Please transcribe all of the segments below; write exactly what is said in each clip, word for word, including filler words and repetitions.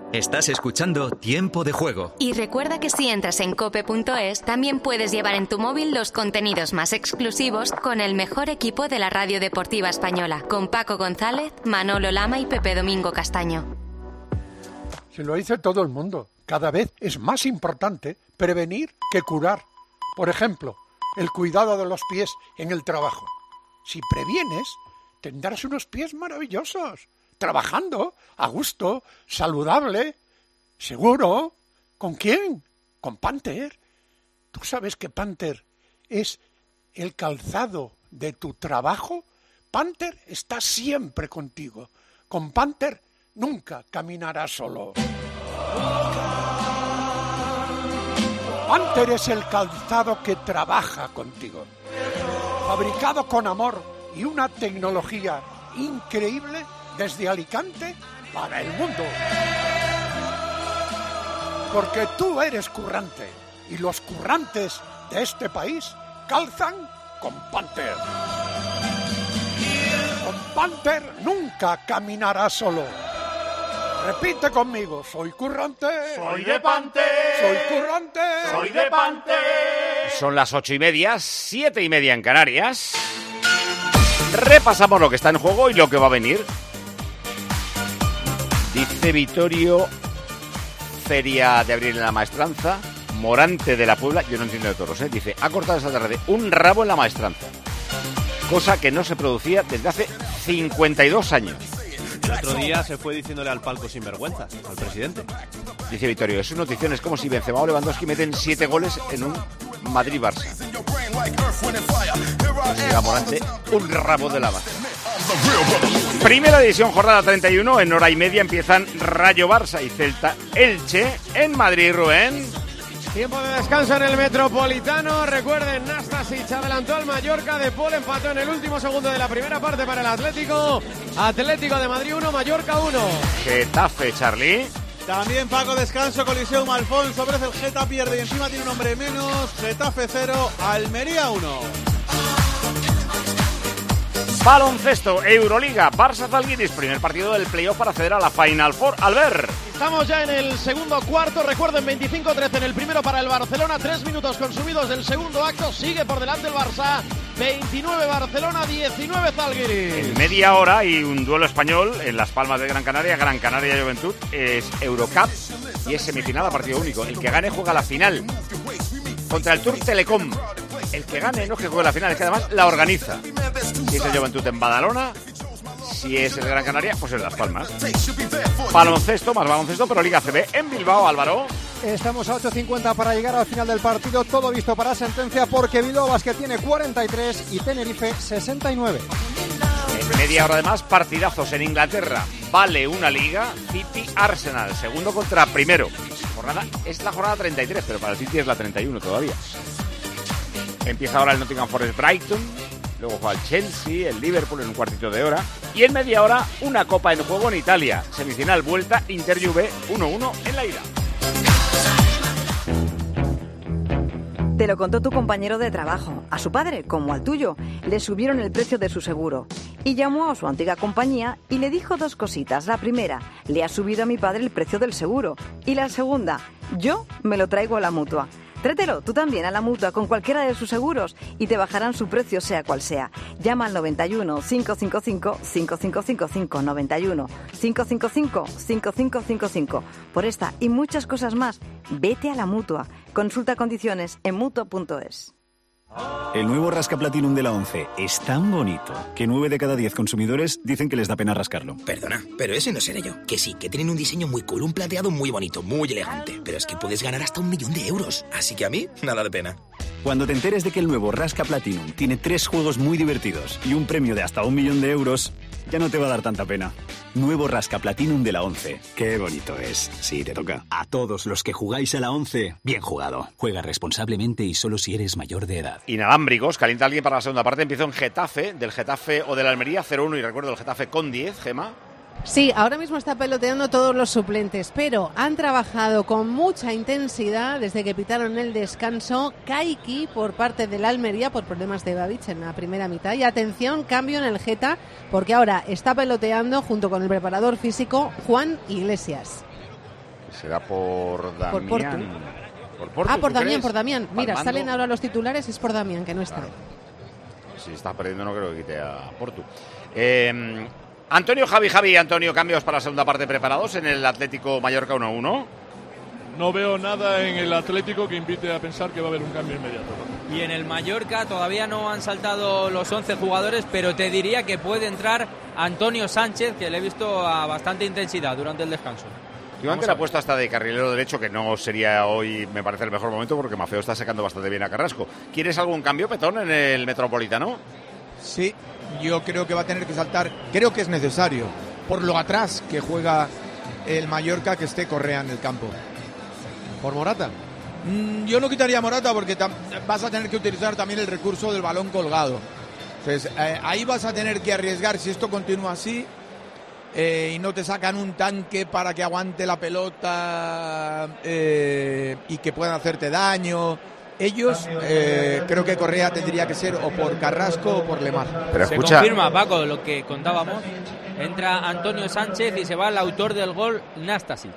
Estás escuchando Tiempo de Juego. Y recuerda que si entras en cope punto es, también puedes llevar en tu móvil los contenidos más exclusivos con el mejor equipo de la radio deportiva española, con Paco González, Manolo Lama y Pepe Domingo Castaño. Se lo dice todo el mundo. Cada vez es más importante prevenir que curar. Por ejemplo, el cuidado de los pies en el trabajo. Si previenes, tendrás unos pies maravillosos. Trabajando, a gusto, saludable, seguro. ¿Con quién? Con Panther. ¿Tú sabes que Panther es el calzado de tu trabajo? Panther está siempre contigo. Con Panther nunca caminarás solo. Panther es el calzado que trabaja contigo. Fabricado con amor y una tecnología increíble desde Alicante para el mundo. Porque tú eres currante y los currantes de este país calzan con Panther. Con Panther nunca caminarás solo. Repite conmigo, soy currante. Soy de Panther. Soy currante. Soy de Panther. Son las ocho y media, siete y media en Canarias. Repasamos lo que está en juego y lo que va a venir. Dice Vittorio, Feria de Abril en la Maestranza, Morante de la Puebla, yo no entiendo de toros, ¿eh? Dice, ha cortado esta tarde un rabo en la Maestranza, cosa que no se producía desde hace cincuenta y dos años. El otro día se fue diciéndole al palco sinvergüenza, al presidente. Dice Vittorio, es una notición, es como si Benzema o Lewandowski meten siete goles en un Madrid-Barça. Llega Morante, un rabo de la base. Primera división, jornada treinta y uno, en hora y media empiezan Rayo Barça y Celta Elche en Madrid, Rubén. Tiempo de descanso en el Metropolitano. Recuerden, Nastasic adelantó al Mallorca, De Paul empató en el último segundo de la primera parte para el Atlético. Atlético de Madrid uno, Mallorca uno. Getafe, Charlie. También Paco, descanso, colisión, Alfonso Pérez, el Geta pierde y encima tiene un hombre menos. Getafe cero, Almería uno. Baloncesto, Euroliga, Barça Zalgiris, primer partido del playoff para acceder a la Final Four. Albert. Estamos ya en el segundo cuarto, recuerden, veinticinco trece en el primero para el Barcelona, tres minutos consumidos del segundo acto, sigue por delante el Barça, veintinueve Barcelona, diecinueve Zalgiris. En media hora y un duelo español en Las Palmas de Gran Canaria, Gran Canaria Juventud, es Eurocup y es semifinal a partido único. El que gane juega la final contra el Tour Telecom. El que gane no es que juegue la final, es que además la organiza. Si es el Juventud en Badalona, si es el Gran Canaria, pues en Las Palmas. Baloncesto, más baloncesto, pero Liga C B en Bilbao, Álvaro. Estamos a ocho cincuenta para llegar al final del partido, todo visto para sentencia porque Bilbao Basket tiene cuarenta y tres y Tenerife sesenta y nueve. En media hora además, partidazos en Inglaterra. Vale una liga, City Arsenal, segundo contra primero. Jornada, es la jornada treinta y tres, pero para el City es la treinta y uno todavía. Empieza ahora el Nottingham Forest Brighton, luego juega el Chelsea, el Liverpool en un cuartito de hora. Y en media hora, una copa en juego en Italia. Semifinal vuelta, Inter Juve uno uno en la ida. Te lo contó tu compañero de trabajo. A su padre, como al tuyo, le subieron el precio de su seguro. Y llamó a su antigua compañía y le dijo dos cositas. La primera, le ha subido a mi padre el precio del seguro. Y la segunda, yo me lo traigo a la Mutua. Trételo tú también a la Mutua con cualquiera de sus seguros y te bajarán su precio sea cual sea. Llama al noventa y uno, cinco cinco cinco, cinco cinco cinco cinco, noventa y uno, cinco cinco cinco, cinco cinco cinco cinco. Por esta y muchas cosas más, vete a la Mutua. Consulta condiciones en mutua punto es. El nuevo Rasca Platinum de la ONCE es tan bonito que nueve de cada diez consumidores dicen que les da pena rascarlo. Perdona, pero ese no seré yo. Que sí, que tienen un diseño muy cool, un plateado muy bonito, muy elegante. Pero es que puedes ganar hasta un millón de euros. Así que a mí, nada de pena. Cuando te enteres de que el nuevo Rasca Platinum tiene tres juegos muy divertidos y un premio de hasta un millón de euros, ya no te va a dar tanta pena. Nuevo Rasca Platinum de la ONCE. Qué bonito es. Sí, te toca. A todos los que jugáis a la ONCE, bien jugado. Juega responsablemente y solo si eres mayor de edad. Inalámbricos, calienta alguien para la segunda parte. Empiezo en Getafe, del Getafe o de la Almería, cero uno, y recuerdo el Getafe con diez, Gema. Sí, ahora mismo está peloteando todos los suplentes, pero han trabajado con mucha intensidad desde que pitaron el descanso. Kaiki por parte del Almería por problemas de Babic en la primera mitad. Y atención, cambio en el Geta, porque ahora está peloteando junto con el preparador físico Juan Iglesias. Será por Damián. Por Portu. Por Portu, ah, por ¿tú Damián, crees? por Damián. Mira, Palmando. salen ahora los titulares, es por Damián, que no está. Claro. Si está perdiendo no creo que quite a Portu. Eh, Antonio, Javi, Javi, Antonio, cambios para la segunda parte preparados en el Atlético Mallorca uno uno. No veo nada en el Atlético que invite a pensar que va a haber un cambio inmediato. Y en el Mallorca todavía no han saltado los once jugadores, pero te diría que puede entrar Antonio Sánchez, que le he visto a bastante intensidad durante el descanso. Yo antes la apuesta hasta de carrilero derecho, que no sería hoy, me parece, el mejor momento, porque Maffeo está sacando bastante bien a Carrasco. ¿Quieres algún cambio, Petón, en el Metropolitano? Sí, yo creo que va a tener que saltar, creo que es necesario, por lo atrás que juega el Mallorca, que esté Correa en el campo. ¿Por Morata? Mm, yo no quitaría a Morata porque vas a tener que utilizar también el recurso del balón colgado. Entonces, eh, ahí vas a tener que arriesgar, si esto continúa así, eh, y no te sacan un tanque para que aguante la pelota eh, y que puedan hacerte daño. Ellos, eh, creo que Correa tendría que ser o por Carrasco o por Lemar. Pero se escucha... confirma, Paco, lo que contábamos. Entra Antonio Sánchez y se va el autor del gol, Nastasic.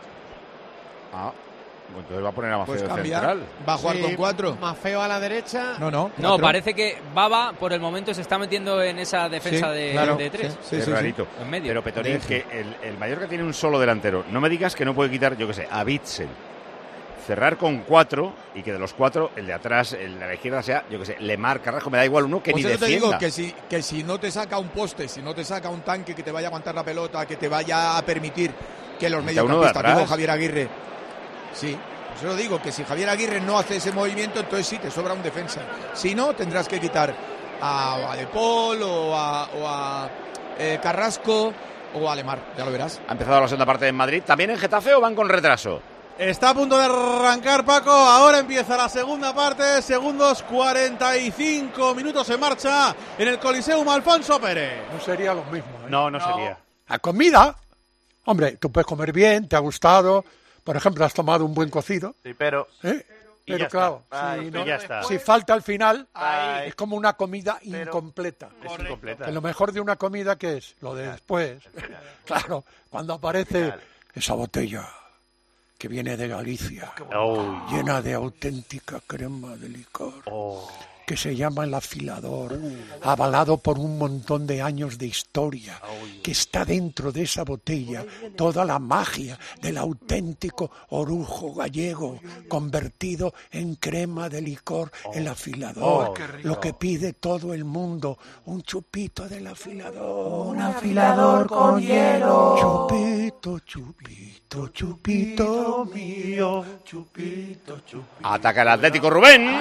Ah, entonces va a poner a Maffeo Pues cambia, central. va a jugar Sí, con cuatro. Maffeo a la derecha. No, no. No, parece que Baba por el momento se está metiendo en esa defensa Sí, de, claro, de tres. sí, Es sí, rarito. En medio. Pero Petonín, que el, el Mallorca tiene un solo delantero. No me digas que no puede quitar, yo qué sé, a Bitzel. Cerrar con cuatro y que de los cuatro, el de atrás, el de la izquierda sea, yo qué sé, Lemar, Carrasco, me da igual uno que Pues ni eso te defienda. digo que si, que si no te saca un poste, si no te saca un tanque que te vaya a aguantar la pelota, que te vaya a permitir que los Quita uno de mediocampistas, atrás. digo Javier Aguirre, sí, pues yo digo que si Javier Aguirre no hace ese movimiento, entonces sí, te sobra un defensa. Si no, tendrás que quitar a, a De Paul o a, o a eh, Carrasco o a Lemar, ya lo verás. Ha empezado la segunda parte en Madrid. ¿También en Getafe o van con retraso? Está a punto de arrancar, Paco. Ahora empieza la segunda parte. Segundos cuarenta y cinco minutos en marcha en el Coliseum Alfonso Pérez. No sería lo mismo. ¿eh? No, no, no sería. La comida, hombre, tú puedes comer bien, te ha gustado. Por ejemplo, has tomado un buen cocido. Sí, pero... ¿eh? Y Pero ya claro, está. si, Ay, no- ya está. si falta al final, Ay. es como una comida incompleta. Es incompleta. Que lo mejor de una comida, ¿qué es? Lo de después. Claro, cuando aparece esa botella que viene de Galicia, Oh. llena de auténtica crema de licor, que se llama el afilador, avalado por un montón de años de historia, que está dentro de esa botella toda la magia del auténtico orujo gallego convertido en crema de licor, el afilador, Oh, qué rico. lo que pide todo el mundo, un chupito del afilador, Un afilador con hielo. chupito, chupito, chupito mío, chupito, chupito. Ataca el Atlético, Rubén.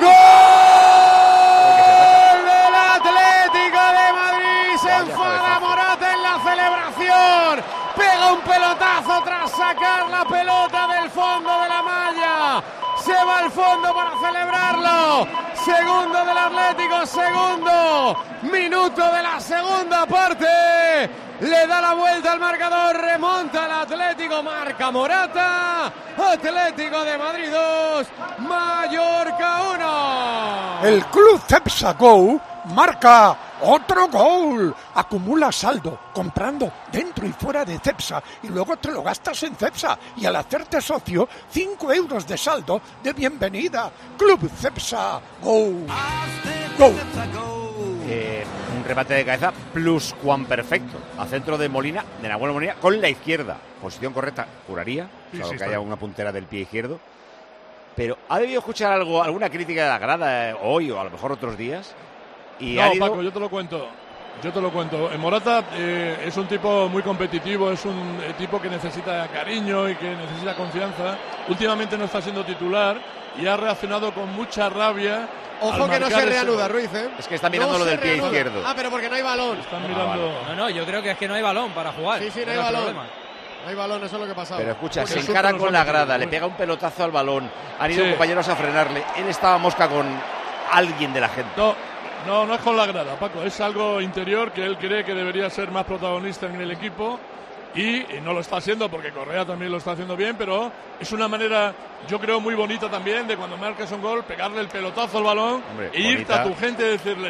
del Atlético de Madrid, se enfada Morata en la celebración, pega un pelotazo tras sacar la pelota del fondo de la malla, se va al fondo para celebrarlo, segundo del Atlético, segundo minuto de la segunda parte, le da la vuelta al marcador, remonta el Atlético, marca Morata, Atlético de Madrid dos, Mallorca uno. El Club Cepsa Go marca otro gol. Acumula saldo comprando dentro y fuera de Cepsa y luego te lo gastas en Cepsa. Y al hacerte socio, cinco euros de saldo de bienvenida. Club Cepsa Go. Go. Eh, un remate de cabeza plus cuan perfecto. A centro de Molina, de Nahuel Molina, con la izquierda. Posición correcta, juraría. Sí, Salvo sí, que está haya bien. una puntera del pie izquierdo. Pero ha debido escuchar algo, alguna crítica de la grada eh, hoy o a lo mejor otros días. Y no, ha ido... Paco, yo te lo cuento. Yo te lo cuento. Morata eh, es un tipo muy competitivo, es un eh, tipo que necesita cariño y que necesita confianza. Últimamente no está siendo titular y ha reaccionado con mucha rabia. Ojo al que no marcar se ese reanuda, gol. Ruiz, ¿eh? Es que está mirando No lo se del pie reanuda. izquierdo. Ah, pero porque no hay balón. Están Ah, mirando. No, no, yo creo que es que no hay balón para jugar. Sí, sí, no hay Era el balón. problema. No hay balón, eso es lo que pasaba. Pero escucha, Porque se eso encara te lo con la sabe, grada, le bueno. pega un pelotazo al balón. Han ido Sí. compañeros a frenarle. Él estaba mosca con alguien de la gente. No, no, no es con la grada, Paco. Es algo interior que él cree que debería ser más protagonista en el equipo. Y, y no lo está haciendo porque Correa también lo está haciendo bien, pero es una manera, yo creo, muy bonita también de cuando marcas un gol, pegarle el pelotazo al balón Hombre, e irte bonita. a tu gente y decirle,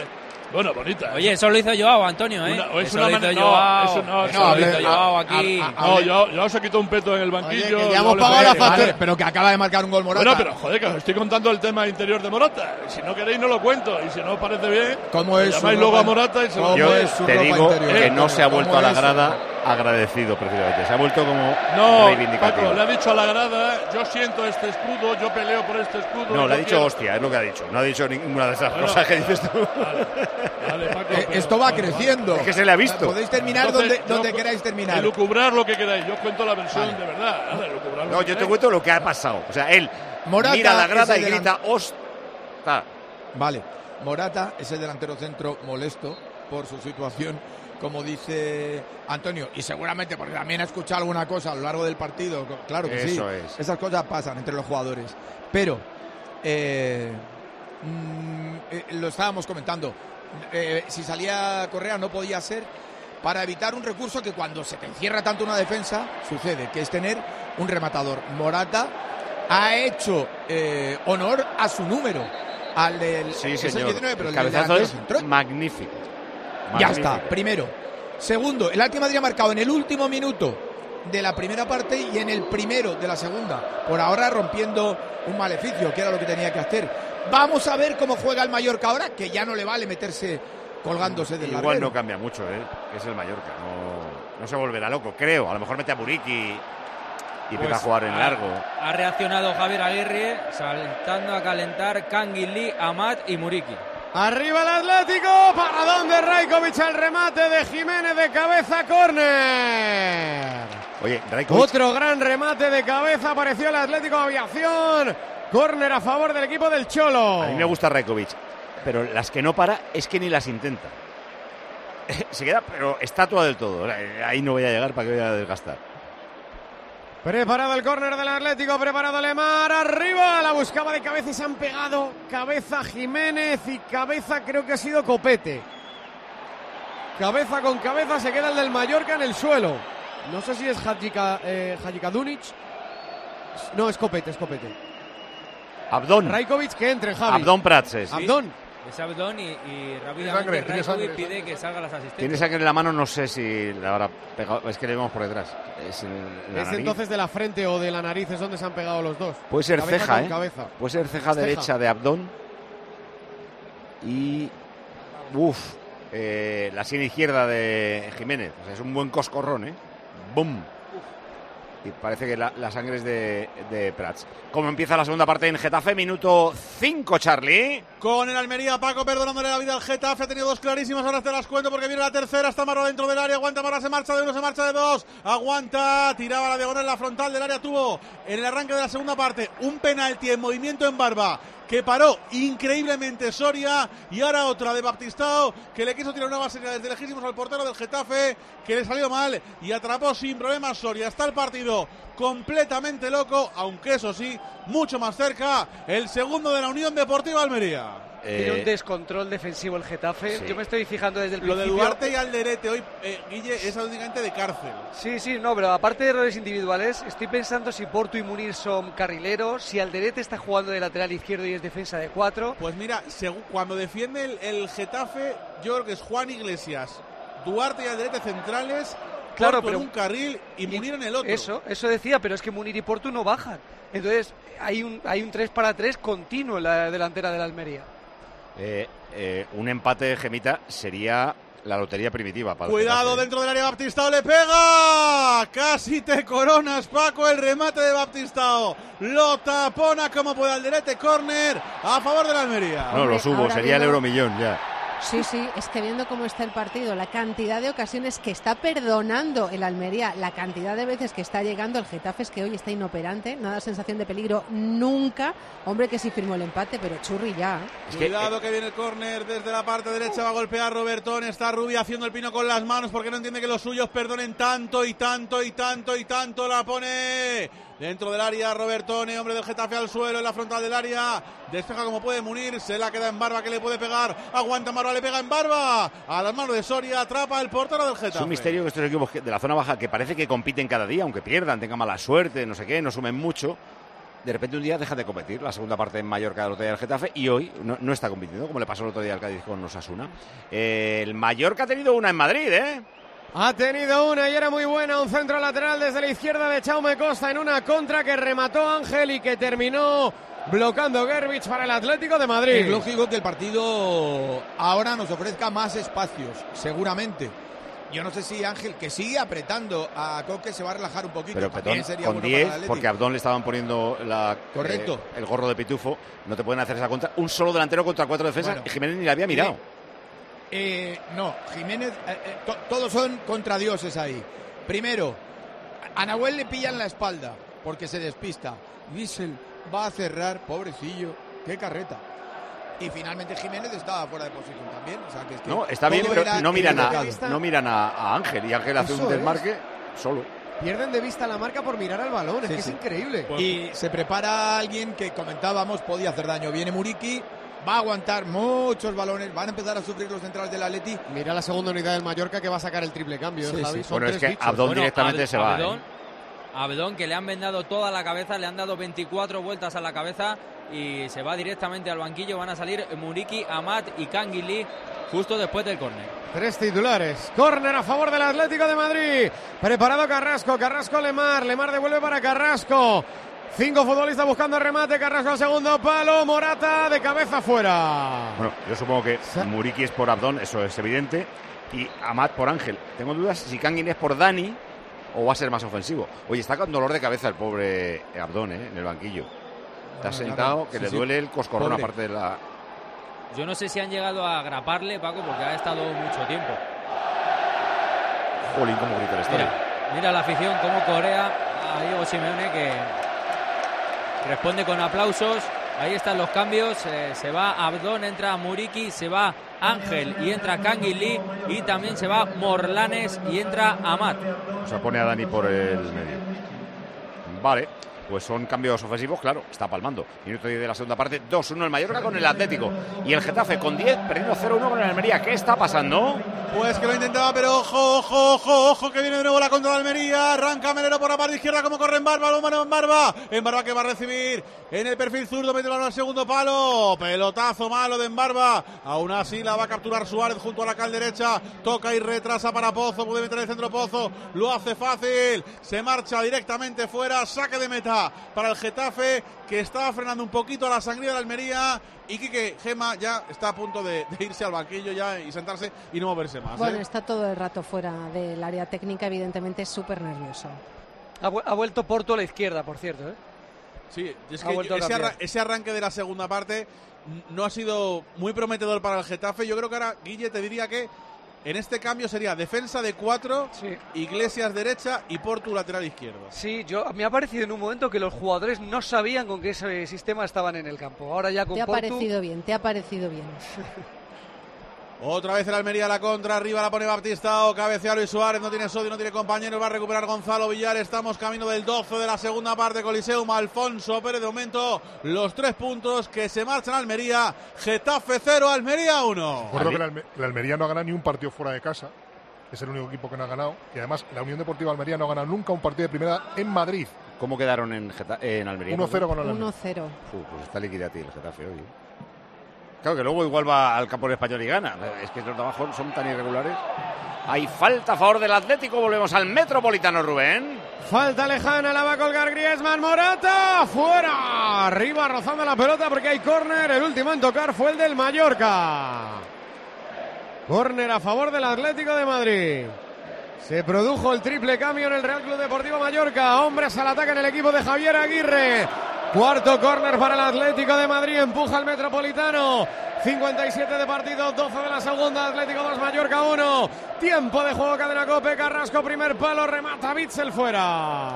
Bueno, bonita. Oye, eso lo hizo Joao, Antonio, ¿eh? Una, es eso una lo hizo man... Joao. No, eso no, eso no, lo hizo Joao aquí. A, a, a, no, Joao, Joao se quitó un peto en el banquillo. Oye, que ya hemos pagado la factura, pero que acaba de marcar un gol Morata. Bueno, pero joder, que os estoy contando el tema interior de Morata. Si no queréis, no lo cuento. Y si no os parece bien, ¿cómo es llamáis luego a Morata y se lo... Yo te digo interior? que no se ha vuelto a la grada agradecido, precisamente. Se ha vuelto como no, reivindicativo. Paco, le ha dicho a la grada, yo siento este escudo, yo peleo por este escudo. No, le ha dicho quiero... hostia, es lo que ha dicho. No ha dicho ninguna de esas bueno, cosas que dices tú. Vale, vale, Paco, eh, esto va creciendo. Es que se le ha visto. Podéis terminar Entonces, donde, donde yo, queráis terminar. Elucubrar lo que queráis. Yo cuento la versión vale. de verdad. Vale, elucubrar lo no, que yo te queráis. cuento lo que ha pasado. O sea, él Morata mira a la grada y delan... grita hostia. Vale, Morata es el delantero centro molesto por su situación, como dice Antonio, y seguramente porque también ha escuchado alguna cosa a lo largo del partido. Claro que Eso sí, es. esas cosas pasan entre los jugadores. Pero, eh, mm, eh, lo estábamos comentando, eh, si salía Correa no podía ser para evitar un recurso que cuando se te encierra tanto una defensa sucede, que es tener un rematador. Morata ha hecho eh, honor a su número, al del sí, es el señor. diecinueve, pero el el cabezazo del es centro. magnífico. Ya magnífico. está, primero. Segundo, el Atlético de Madrid ha marcado en el último minuto de la primera parte y en el primero de la segunda. Por ahora rompiendo un maleficio, que era lo que tenía que hacer. Vamos a ver cómo juega el Mallorca ahora, que ya no le vale meterse colgándose del Igual larguero. no cambia mucho, ¿eh? Es el Mallorca. No, no se volverá loco, creo. A lo mejor mete a Muriqui y empieza Pues a jugar en ha, largo. Ha reaccionado Javier Aguirre, saltando a calentar Canguilí, Amat y Muriqui. Arriba el Atlético, paradón de Rajkovic, el remate de Jiménez de cabeza, córner. Oye, Rajkovic... Otro gran remate de cabeza, apareció el Atlético de Aviación. Córner a favor del equipo del Cholo. A mí me gusta Rajkovic, pero las que no para es que ni las intenta. Se queda, pero estatua del todo. Ahí no voy a llegar, para que voy a desgastar. Preparado el córner del Atlético, preparado Lemar, arriba, la buscaba de cabeza y se han pegado cabeza Jiménez y cabeza creo que ha sido Copete. Cabeza con cabeza se queda el del Mallorca en el suelo. No sé si es Hadjika, eh, Hadjikadunic. No, es Copete, es Copete. Abdón. Rajkovic que entre, Javi. Abdón Prats es. Abdón. Es Abdón y, y rápidamente sangre, tiene Rajkovic sangre, pide sangre. que salgan las asistencias. Tiene sangre en la mano, no sé si le habrá pegado. Es que le vemos por detrás. Es, en la Es nariz. entonces de la frente o de la nariz es donde se han pegado los dos. Puede ser Cabeza ceja, con ¿eh? cabeza. Puede ser ceja Ceja. derecha de Abdón. Y. Uf. Eh, la sien izquierda de Jiménez. O sea, es un buen coscorrón, ¿eh? ¡Bum! Y parece que la, la sangre es de, de Prats. ¿Cómo empieza la segunda parte en Getafe? Minuto cinco, Charlie. Con el Almería, Paco perdonándole la vida al Getafe. Ha tenido dos clarísimas, ahora te las cuento porque viene la tercera. Está Marro dentro del área, aguanta Marro, se marcha de uno, se marcha de dos. Aguanta, tiraba la diagonal en la frontal del área. Tuvo en el arranque de la segunda parte un penalti en movimiento en Barba que paró increíblemente Soria, y ahora otra de Baptistao que le quiso tirar una base desde lejísimos al portero del Getafe, que le salió mal y atrapó sin problemas Soria. Está el partido completamente loco, aunque eso sí, mucho más cerca el segundo de la Unión Deportiva Almería. Tiene Eh, un descontrol defensivo el Getafe. sí. Yo me estoy fijando desde el Lo de principio. Duarte y Alderete hoy, eh, Guille, es auténticamente de cárcel. Sí, sí, no, pero aparte de errores individuales, estoy pensando si Portu y Munir son carrileros, si Alderete está jugando de lateral izquierdo y es defensa de cuatro. Pues mira, según, cuando defiende el, el Getafe, yo creo que es Juan Iglesias, Duarte y Alderete centrales, Claro, Portu en pero un carril y Munir en el otro. Eso, eso decía, pero es que Munir y Portu no bajan. Entonces, hay un hay un tres para tres continuo en la delantera de la Almería. eh, eh, un empate, Gemita, sería la lotería primitiva. Para el Cuidado Getafe. dentro del área, Baptistao le pega. Casi te coronas, Paco, el remate de Baptistao. Lo tapona como puede Alderete, córner a favor de la Almería. No, lo subo, ahora sería el viendo- euromillón ya. Sí, sí, es que viendo cómo está el partido, la cantidad de ocasiones que está perdonando el Almería, la cantidad de veces que está llegando el Getafe, es que hoy está inoperante, nada sensación de peligro nunca. Hombre, que sí firmó el empate, pero churri ya. Es que, Cuidado eh, que viene el córner desde la parte derecha, va a golpear Robertón, está Rubia haciendo el pino con las manos porque no entiende que los suyos perdonen tanto y tanto y tanto y tanto. La pone dentro del área Robertone, hombre del Getafe al suelo en la frontal del área, despeja como puede Munir, se la queda en Barba que le puede pegar, aguanta Marva, le pega en Barba, a las manos de Soria, atrapa el portero del Getafe. es un misterio que estos equipos de la zona baja, que parece que compiten cada día, aunque pierdan, tengan mala suerte, no sé qué, no sumen mucho, de repente un día deja de competir. La segunda parte en Mallorca del otro día del Getafe y hoy no, no está compitiendo, como le pasó el otro día al Cádiz con Osasuna. Eh, el Mallorca ha tenido una en Madrid, ¿eh? Ha tenido una y era muy buena, un centro lateral desde la izquierda de Jaume Costa en una contra que remató Ángel y que terminó bloqueando Gervich para el Atlético de Madrid. Es lógico que el partido ahora nos ofrezca más espacios, seguramente. Yo no sé si Ángel, que sigue apretando a Coque, se va a relajar un poquito. Pero Petón, sería con bueno diez, para el porque a Abdón le estaban poniendo la, Correcto. Eh, el gorro de pitufo, no te pueden hacer esa contra. Un solo delantero contra cuatro defensas, Bueno, y Jiménez ni la había mirado. Eh, no, Jiménez, eh, eh, to, todos son contradioses ahí. Primero, a Nahuel le pillan la espalda porque se despista. Wiesel va a cerrar, pobrecillo, qué carreta. Y finalmente Jiménez estaba fuera de posición también. O sea, que es que No, está bien, pero no miran, a, no miran a, a Ángel, y Ángel hace Eso un desmarque es. solo. Pierden de vista la marca por mirar al balón, Sí, es que sí. es increíble. Y se prepara alguien que comentábamos podía hacer daño. Viene Muriqui, va a aguantar muchos balones, van a empezar a sufrir los centrales del Atleti. Mira la segunda unidad del Mallorca que va a sacar el triple cambio, ¿eh, Sí, Javi? sí. Son Bueno, es tres que bichos. Abdón Bueno, directamente Ab- se va. Abdón, ¿eh? Abdón, que le han vendado toda la cabeza, le han dado veinticuatro vueltas a la cabeza y se va directamente al banquillo. Van a salir Muriqui, Amat y Canguilí justo después del córner. Tres titulares. Córner a favor del Atlético de Madrid. Preparado Carrasco. Carrasco Lemar. Lemar devuelve para Carrasco. Cinco futbolistas buscando remate. Carrasco al segundo palo. Morata de cabeza fuera. Bueno, yo supongo que Muriqui es por Abdón, eso es evidente, y Amat por Ángel. Tengo dudas si Canguilí es por Dani o va a ser más ofensivo. Oye, está con dolor de cabeza el pobre Abdón, ¿eh? En el banquillo. Te has sentado que Sí, le sí. duele el coscorrón, Pobre. aparte de la... Yo no sé si han llegado a agraparle, Paco, porque ha estado mucho tiempo. Jolín, cómo grita el estadio. Mira, mira la afición cómo corea a Diego Simeone, que responde con aplausos. Ahí están los cambios. Eh, se va Abdón, entra Muriqui, se va Ángel y entra Canguilí, y también se va Morlanes y entra Amat. O sea, pone a Dani por el medio. Vale, pues son cambios ofensivos, claro, está palmando. Minuto diez de la segunda parte, dos uno el Mallorca con el Atlético. Y el Getafe con diez, perdiendo cero uno con el Almería. ¿Qué está pasando? Pues que lo intentaba, pero ojo, ojo, ojo, ojo, que viene de nuevo la contra de Almería. Arranca Melero por la parte izquierda, como corre en Barba, lo mano en Barba. En Barba que va a recibir en el perfil zurdo, mete al segundo palo. Pelotazo malo de Barba. Aún así la va a capturar Suárez junto a la cal derecha. Toca y retrasa para Pozo, puede meter el centro Pozo. Lo hace fácil. Se marcha directamente fuera. Saque de meta para el Getafe, que estaba frenando un poquito a la sangría de Almería. Y Quique Gema ya está a punto de, de irse al banquillo ya y sentarse y no moverse más. Bueno, ¿eh? está todo el rato fuera del área técnica, evidentemente súper nervioso. Ha, vu- ha vuelto Porto a la izquierda, por cierto, ¿eh? Sí, es Ha que vuelto a ese, cambiar. arra- ese arranque de la segunda parte n- no ha sido muy prometedor para el Getafe. Yo creo que ahora, Guille, te diría que en este cambio sería defensa de cuatro, Iglesias derecha y Portu lateral izquierdo. Sí, yo me ha parecido en un momento que los jugadores no sabían con qué ese sistema estaban en el campo. Ahora ya con Te ha Portu... parecido bien, te ha parecido bien. Otra vez el Almería a la contra, arriba la pone Baptistao, cabecea Luis Suárez, no tiene sodio, no tiene compañero, va a recuperar Gonzalo Villar. Estamos camino del doce de la segunda parte, Coliseum, Alfonso Pérez, de momento los tres puntos que se marchan a Almería. Getafe cero, Almería uno. Recuerdo que el, Alme- el Almería no ha ganado ni un partido fuera de casa, es el único equipo que no ha ganado, y además la Unión Deportiva Almería no ha ganado nunca un partido de primera en Madrid. ¿Cómo quedaron en, Geta- en Almería? uno cero con el Almería. uno cero. Uf, pues está liquidati el Getafe hoy. Claro que luego igual va al campo del Español y gana. Es que los de abajo son tan irregulares. Hay falta a favor del Atlético. Volvemos al Metropolitano, Rubén. Falta lejana, la va a colgar Griezmann. Morata, fuera. Arriba rozando la pelota porque hay córner. El último en tocar fue el del Mallorca. Córner a favor del Atlético de Madrid. Se produjo el triple cambio en el Real Club Deportivo Mallorca. Hombres al ataque en el equipo de Javier Aguirre. Cuarto córner para el Atlético de Madrid. Empuja el Metropolitano. cincuenta y siete de partido, doce de la segunda. Atlético dos, Mallorca uno. Tiempo de juego, cadena Cope. Carrasco, primer palo, remata Bitzel fuera.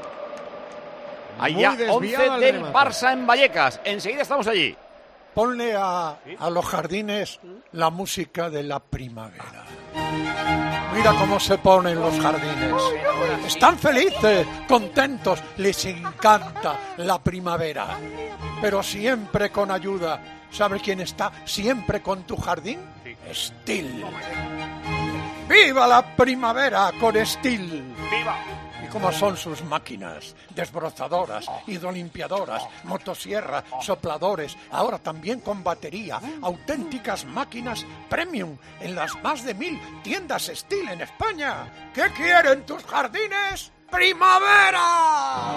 Hay Muy ya desviado once el del remate. Barça en Vallecas. Enseguida estamos allí. Ponle a, a los jardines la música de la primavera. Mira cómo se ponen los jardines. Están felices, contentos, les encanta la primavera. Pero siempre con ayuda. ¿Sabes quién está siempre con tu jardín? Stihl. ¡Viva la primavera con Stihl! ¡Viva! ¿Y cómo son sus máquinas? Desbrozadoras, hidrolimpiadoras, motosierras, sopladores, ahora también con batería. Auténticas máquinas premium en las más de mil tiendas Steel en España. ¿Qué quieren tus jardines? ¡Primavera!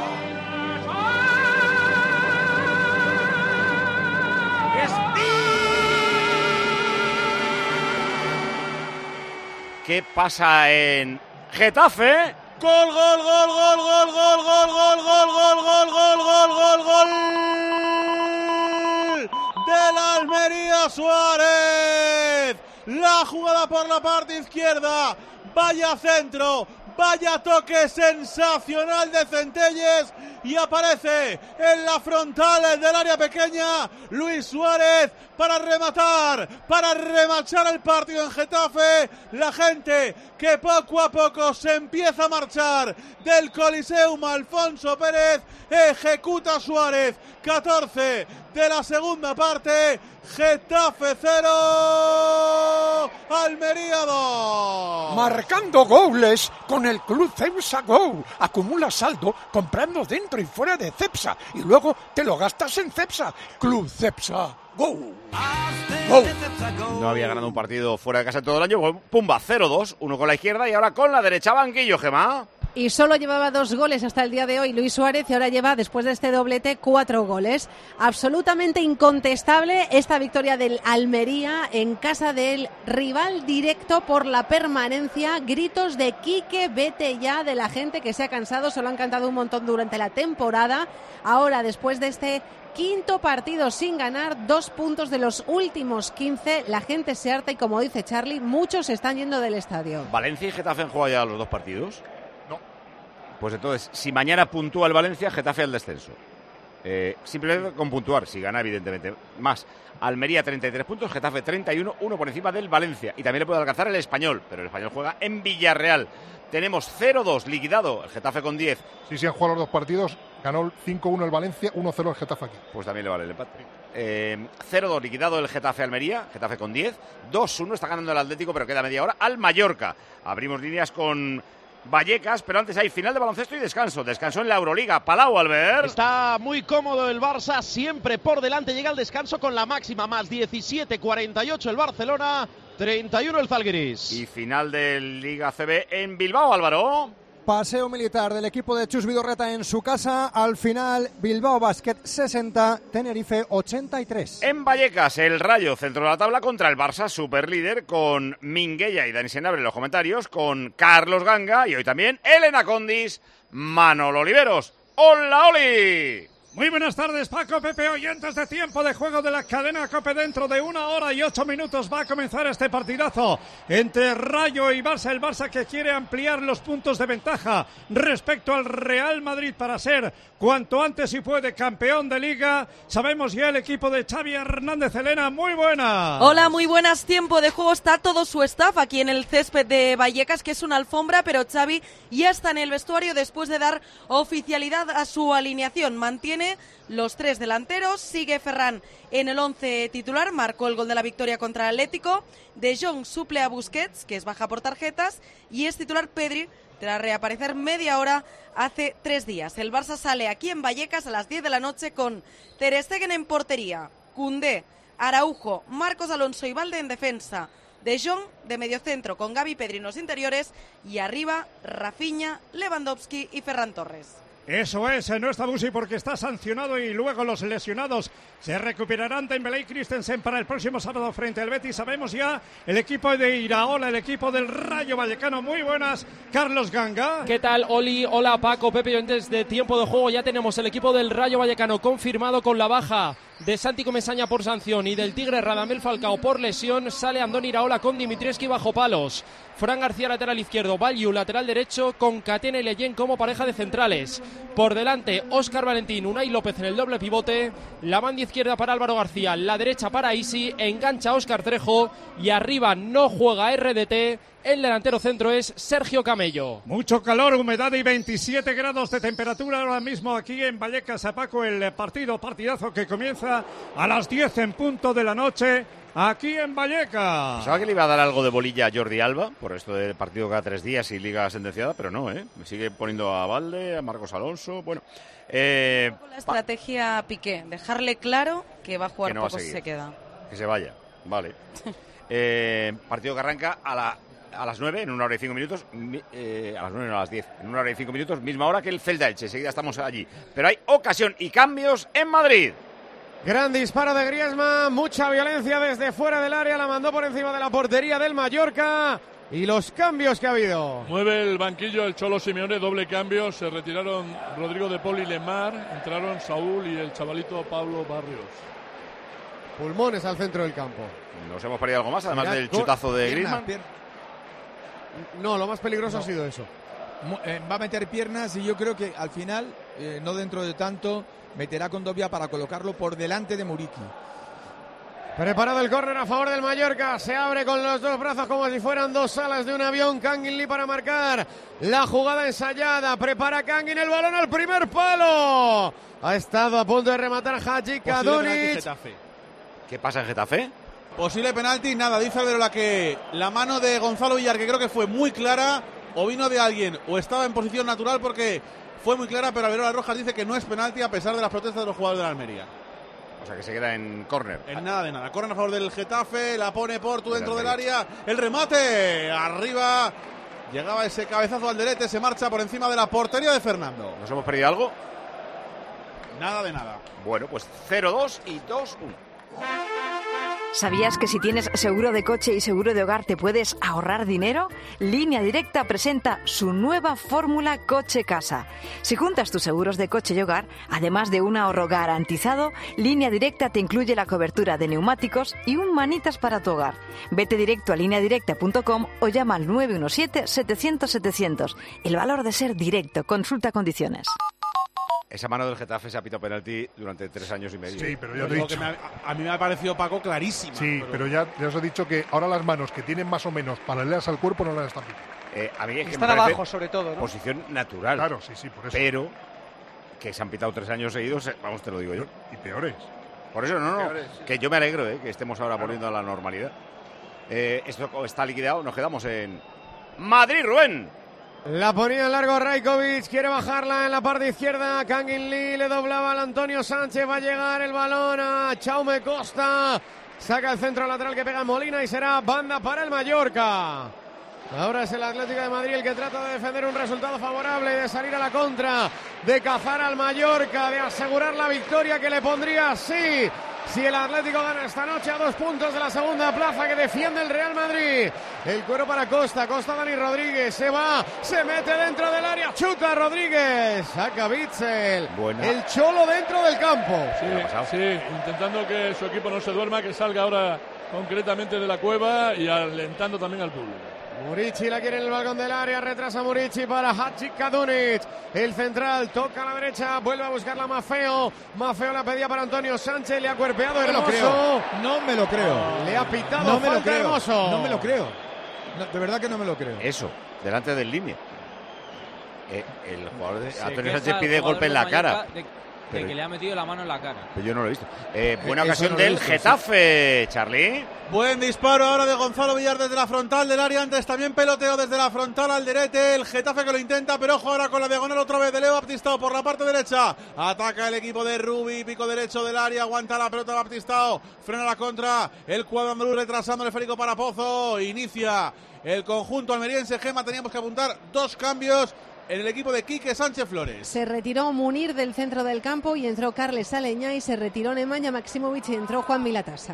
¿Qué pasa en Getafe? Gol, gol, gol, gol, gol, gol, gol, gol, gol, gol, gol, gol, gol, gol, gol del Almería Suárez. La jugada por la parte izquierda. Vaya centro. Vaya toque sensacional de Centelles y aparece en la frontal del área pequeña Luis Suárez para rematar, para remachar el partido en Getafe. La gente que poco a poco se empieza a marchar del Coliseum Alfonso Pérez, ejecuta Suárez. catorce de la segunda parte, Getafe cero, Almería dos. Marcando goles con el Club Cepsa Go. Acumula saldo comprando dentro y fuera de Cepsa y luego te lo gastas en Cepsa. Club Cepsa Go. Go. No había ganado un partido fuera de casa todo el año. Pumba, cero dos, uno con la izquierda y ahora con la derecha. Banquillo, Gemma. Y solo llevaba dos goles hasta el día de hoy Luis Suárez y ahora lleva, después de este doblete, cuatro goles. Absolutamente incontestable esta victoria del Almería en casa del rival directo por la permanencia. Gritos de Quique, vete ya, de la gente que se ha cansado, se lo han cantado un montón durante la temporada. Ahora, después de este quinto partido sin ganar, dos puntos de los últimos quince, la gente se harta y, como dice Charlie, muchos se están yendo del estadio. ¿Valencia y Getafe han jugado ya los dos partidos? Pues entonces, si mañana puntúa el Valencia, Getafe al descenso. Eh, simplemente con puntuar, si gana, evidentemente. Más, Almería treinta y tres puntos, Getafe treinta y uno, uno por encima del Valencia. Y también le puede alcanzar el Español, pero el Español juega en Villarreal. Tenemos cero dos liquidado, el Getafe con diez. Sí, sí, han jugado los dos partidos, ganó cinco uno el Valencia, uno cero el Getafe aquí. Pues también le vale el empate. Eh, cero dos liquidado el Getafe Almería, Getafe con diez. dos uno está ganando el Atlético, pero queda media hora al Mallorca. Abrimos líneas con Vallecas, pero antes hay final de baloncesto y descanso. Descanso en la Euroliga. Palau, Albert. Está muy cómodo el Barça, siempre por delante. Llega el descanso con la máxima, más diecisiete cuarenta y ocho el Barcelona, treinta y uno el Zalgiris. Y final de Liga C B en Bilbao, Álvaro. Paseo militar del equipo de Chus Vidorreta en su casa. Al final, Bilbao Basket sesenta, Tenerife ochenta y tres. En Vallecas, el Rayo, centro de la tabla contra el Barça, superlíder, con Minguella y Dani Senabre en los comentarios, con Carlos Ganga y hoy también Elena Condis, Manolo Oliveros. ¡Hola, Oli! Muy buenas tardes, Paco, Pepe, oyentes de Tiempo de Juego de la cadena COPE. Dentro de una hora y ocho minutos va a comenzar este partidazo entre Rayo y Barça. El Barça que quiere ampliar los puntos de ventaja respecto al Real Madrid para ser cuanto antes, si puede, campeón de Liga. Sabemos ya el equipo de Xavi Hernández. Elena, muy buena. Hola, muy buenas. Tiempo de Juego. Está todo su staff aquí en el césped de Vallecas, que es una alfombra, pero Xavi ya está en el vestuario después de dar oficialidad a su alineación. Mantiene los tres delanteros, sigue Ferran en el once titular, marcó el gol de la victoria contra el Atlético. De Jong suple a Busquets, que es baja por tarjetas, y es titular Pedri, tras reaparecer media hora hace tres días. El Barça sale aquí en Vallecas a las diez de la noche con Ter Stegen en portería, Koundé, Araujo, Marcos Alonso y Valde en defensa, De Jong de mediocentro con Gavi, Pedri en los interiores, y arriba Rafinha, Lewandowski y Ferran Torres. Eso es, no está Busi porque está sancionado y luego los lesionados se recuperarán. Dembélé y Christensen para el próximo sábado frente al Betis. Sabemos ya el equipo de Iraola, el equipo del Rayo Vallecano. Muy buenas, Carlos Ganga. ¿Qué tal, Oli? Hola, Paco, Pepe. Antes de Tiempo de Juego ya tenemos el equipo del Rayo Vallecano confirmado con la baja de Santi Comesaña por sanción y del Tigre Radamel Falcao por lesión. Sale Andón Iraola con Dimitrievski bajo palos. Fran García lateral izquierdo, Balliu lateral derecho, con Catena y Leyen como pareja de centrales. Por delante, Óscar Valentín, Unai López en el doble pivote, la banda izquierda para Álvaro García, la derecha para Isi, engancha Óscar Trejo y arriba no juega R D T. El delantero centro es Sergio Camello. Mucho calor, humedad y veintisiete grados de temperatura ahora mismo aquí en Vallecas. A Paco, el partido, partidazo que comienza a las diez en punto de la noche aquí en Vallecas. Pensaba que le iba a dar algo de bolilla a Jordi Alba, por esto del partido cada tres días y liga sentenciada, pero no, ¿eh? Me sigue poniendo a Valde, a Marcos Alonso, bueno... Eh, la estrategia Piqué, dejarle claro que va a jugar no poco va a si se queda. Que se vaya, vale. eh, partido que arranca a la... A las nueve, en una hora y cinco minutos, eh, a las nueve, no a las diez, en una hora y cinco minutos, misma hora que el Celta Elche. Enseguida estamos allí. Pero hay ocasión y cambios en Madrid. Gran disparo de Griezmann, mucha violencia desde fuera del área, la mandó por encima de la portería del Mallorca. Y los cambios que ha habido. Mueve el banquillo el Cholo Simeone, doble cambio. Se retiraron Rodrigo de Paul y Lemar. Entraron Saúl y el chavalito Pablo Barrios. Pulmones al centro del campo. ¿Nos hemos perdido algo más, además Mirad, del chutazo de Griezmann? No, lo más peligroso no. ha sido eso. Va a meter piernas y yo creo que al final, eh, no dentro de tanto, meterá Condovia para colocarlo por delante de Muriqui. Preparado el córner a favor del Mallorca. Se abre con los dos brazos como si fueran dos alas de un avión. Kangin Lee para marcar la jugada ensayada. Prepara Kangin el balón al primer palo. Ha estado a punto de rematar Hadji Kadunic. ¿Qué pasa en Getafe? Posible penalti, nada, dice Alberola que la mano de Gonzalo Villar, que creo que fue muy clara, o vino de alguien, o estaba en posición natural porque fue muy clara, pero Alberola Rojas dice que no es penalti a pesar de las protestas de los jugadores de la Almería. O sea que se queda en córner. En nada de nada. Córner a favor del Getafe, la pone Portu dentro del área, el remate, arriba, llegaba ese cabezazo al Alderete, se marcha por encima de la portería de Fernando. ¿Nos hemos perdido algo? Nada de nada. Bueno, pues cero dos y dos uno. ¿Sabías que si tienes seguro de coche y seguro de hogar te puedes ahorrar dinero? Línea Directa presenta su nueva fórmula Coche-Casa. Si juntas tus seguros de coche y hogar, además de un ahorro garantizado, Línea Directa te incluye la cobertura de neumáticos y un manitas para tu hogar. Vete directo a línea directa punto com o llama al nueve uno siete, setecientos, setecientos. El valor de ser directo. Consulta condiciones. Esa mano del Getafe se ha pitado penalti durante tres años y medio. Sí, pero ya te he dicho. Me ha, a mí me ha parecido, Paco, clarísima. Sí, pero, pero ya, ya os he dicho que ahora las manos que tienen más o menos paralelas al cuerpo no las están pitando. Eh, a mí es que están abajo, sobre todo, ¿no? Posición natural. Claro, sí, sí, por eso. Pero que se han pitado tres años seguidos, vamos, te lo digo yo. Y peores. Por eso, no, no, peores, sí. Que yo me alegro, eh, que estemos ahora claro. volviendo a la normalidad. Eh, esto está liquidado, nos quedamos en Madrid, Rubén. La ponía en largo Rajkovic, quiere bajarla en la parte izquierda. Kangin Lee le doblaba al Antonio Sánchez. Va a llegar el balón a Jaume Costa. Saca el centro lateral que pega Molina y será banda para el Mallorca. Ahora es el Atlético de Madrid el que trata de defender un resultado favorable, de salir a la contra, de cazar al Mallorca, de asegurar la victoria que le pondría sí. Si el Atlético gana esta noche a dos puntos de la segunda plaza que defiende el Real Madrid. El cuero para Costa, Costa Dani Rodríguez, se va, se mete dentro del área, chuta Rodríguez, saca Bitzel, Buena. El Cholo dentro del campo. Sí, sí, intentando que su equipo no se duerma, que salga ahora concretamente de la cueva y alentando también al público. Murici la quiere en el balcón del área, retrasa Murici para Hadji Kadunic, el central toca a la derecha, vuelve a buscarla Mafeo, Mafeo la pedía para Antonio Sánchez, le ha cuerpeado Hermoso. No me lo creo. Le ha pitado no me lo creo. Hermoso. No me lo creo. No, de verdad que no me lo creo. Eso, delante del línea. Eh, el jugador de Se Antonio queja Sánchez el pide jugador golpe en del la cara. Mallorca De, de Pero- que le ha metido la mano en la cara. Pero yo no lo he visto. Eh, buena Eso ocasión no lo he del visto, Getafe, Charlie. Buen disparo ahora de Gonzalo Villar desde la frontal del área. Antes también peloteo desde la frontal al Derete. El Getafe que lo intenta, pero ojo ahora con la diagonal otra vez de Leo Baptistao por la parte derecha. Ataca el equipo de Rubi, pico derecho del área. Aguanta la pelota Baptistao. Frena la contra. El cuadro andaluz retrasando el esférico para Pozo. Inicia el conjunto almeriense. Gema, teníamos que apuntar dos cambios en el equipo de Quique Sánchez Flores. Se retiró Munir del centro del campo y entró Carles Aleñá, y se retiró Nemanja Maximovic y entró Juan Milatasa.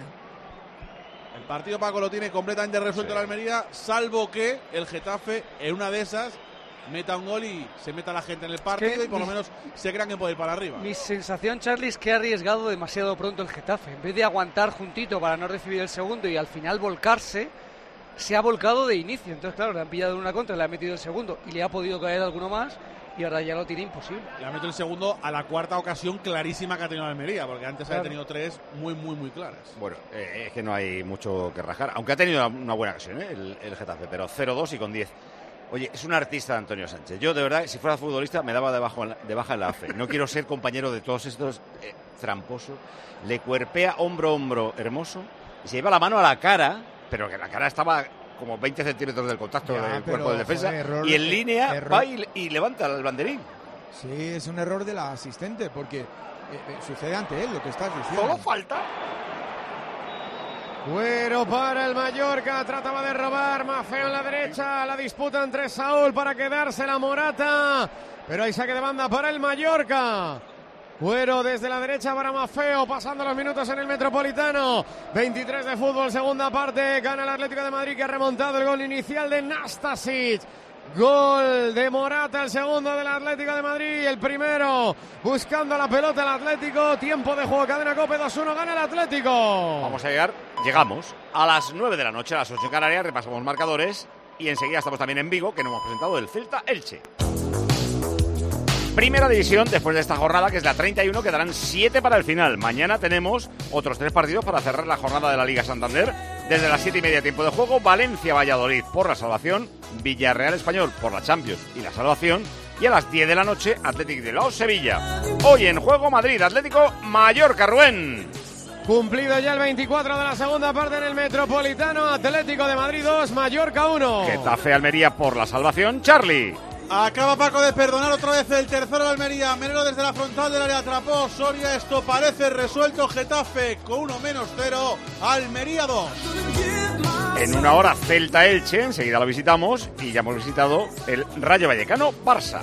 El partido, Paco, lo tiene completamente resuelto el Almería, salvo que el Getafe en una de esas meta un gol y se meta la gente en el partido ¿Qué? y por lo menos se crean que puede ir para arriba. Mi sensación, Charlie, es que ha arriesgado demasiado pronto el Getafe. En vez de aguantar juntito para no recibir el segundo y al final volcarse, se ha volcado de inicio. Entonces, claro, le han pillado en una contra, le ha metido el segundo y le ha podido caer alguno más y ahora ya lo tiene imposible. Le ha metido el segundo a la cuarta ocasión clarísima que ha tenido el Almería, porque antes Claro. había tenido tres muy, muy, muy claras. Bueno, eh, es que no hay mucho que rajar. Aunque ha tenido una, una buena ocasión, ¿eh? el, el Getafe, pero cero dos y con diez. Oye, es un artista Antonio Sánchez. Yo, de verdad, si fuera futbolista, me daba de, bajo en la- de baja en la A F E. No quiero ser compañero de todos estos eh, tramposos. Le cuerpea hombro a hombro Hermoso y se lleva la mano a la cara, pero que la cara estaba como veinte centímetros del contacto Ya, del pero, cuerpo del defensa, joder, error, y en línea error. va y, y levanta el banderín. Sí, es un error de la asistente, porque eh, eh, sucede ante él lo que estás diciendo. Solo falta. Cuero para el Mallorca, trataba de robar, Maffeo en la derecha, la disputa entre Saúl para quedarse la Morata, pero hay saque de banda para el Mallorca. Cuero desde la derecha para Maffeo, pasando los minutos en el Metropolitano. veintitrés de fútbol, segunda parte, gana el Atlético de Madrid, que ha remontado el gol inicial de Nastasic. Gol de Morata, el segundo del Atlético de Madrid, el primero buscando la pelota el Atlético. Tiempo de juego, cadena COPE, dos uno, gana el Atlético. Vamos a llegar, llegamos a las nueve de la noche, a las ocho en Canarias, repasamos marcadores y enseguida estamos también en Vigo, que nos hemos presentado el Celta Elche. Primera división después de esta jornada, que es la treinta y uno, quedarán siete para el final. Mañana tenemos otros tres partidos para cerrar la jornada de la Liga Santander. Desde las siete y media tiempo de juego, Valencia-Valladolid por la salvación, Villarreal-Español por la Champions y la salvación, y a las diez de la noche, Athletic de Bilbao-Sevilla. Hoy en juego Madrid-Atlético, Mallorca, Rubén. Cumplido ya el veinticuatro de la segunda parte en el Metropolitano. Atlético de Madrid dos, Mallorca uno. Getafe-Almería por la salvación, Charlie. Acaba Paco de perdonar otra vez el tercero de Almería. Menero desde la frontal del área atrapó Soria. Esto parece resuelto. Getafe con uno menos cero. Almería dos. En una hora Celta-Elche, enseguida lo visitamos y ya hemos visitado el Rayo Vallecano-Barça.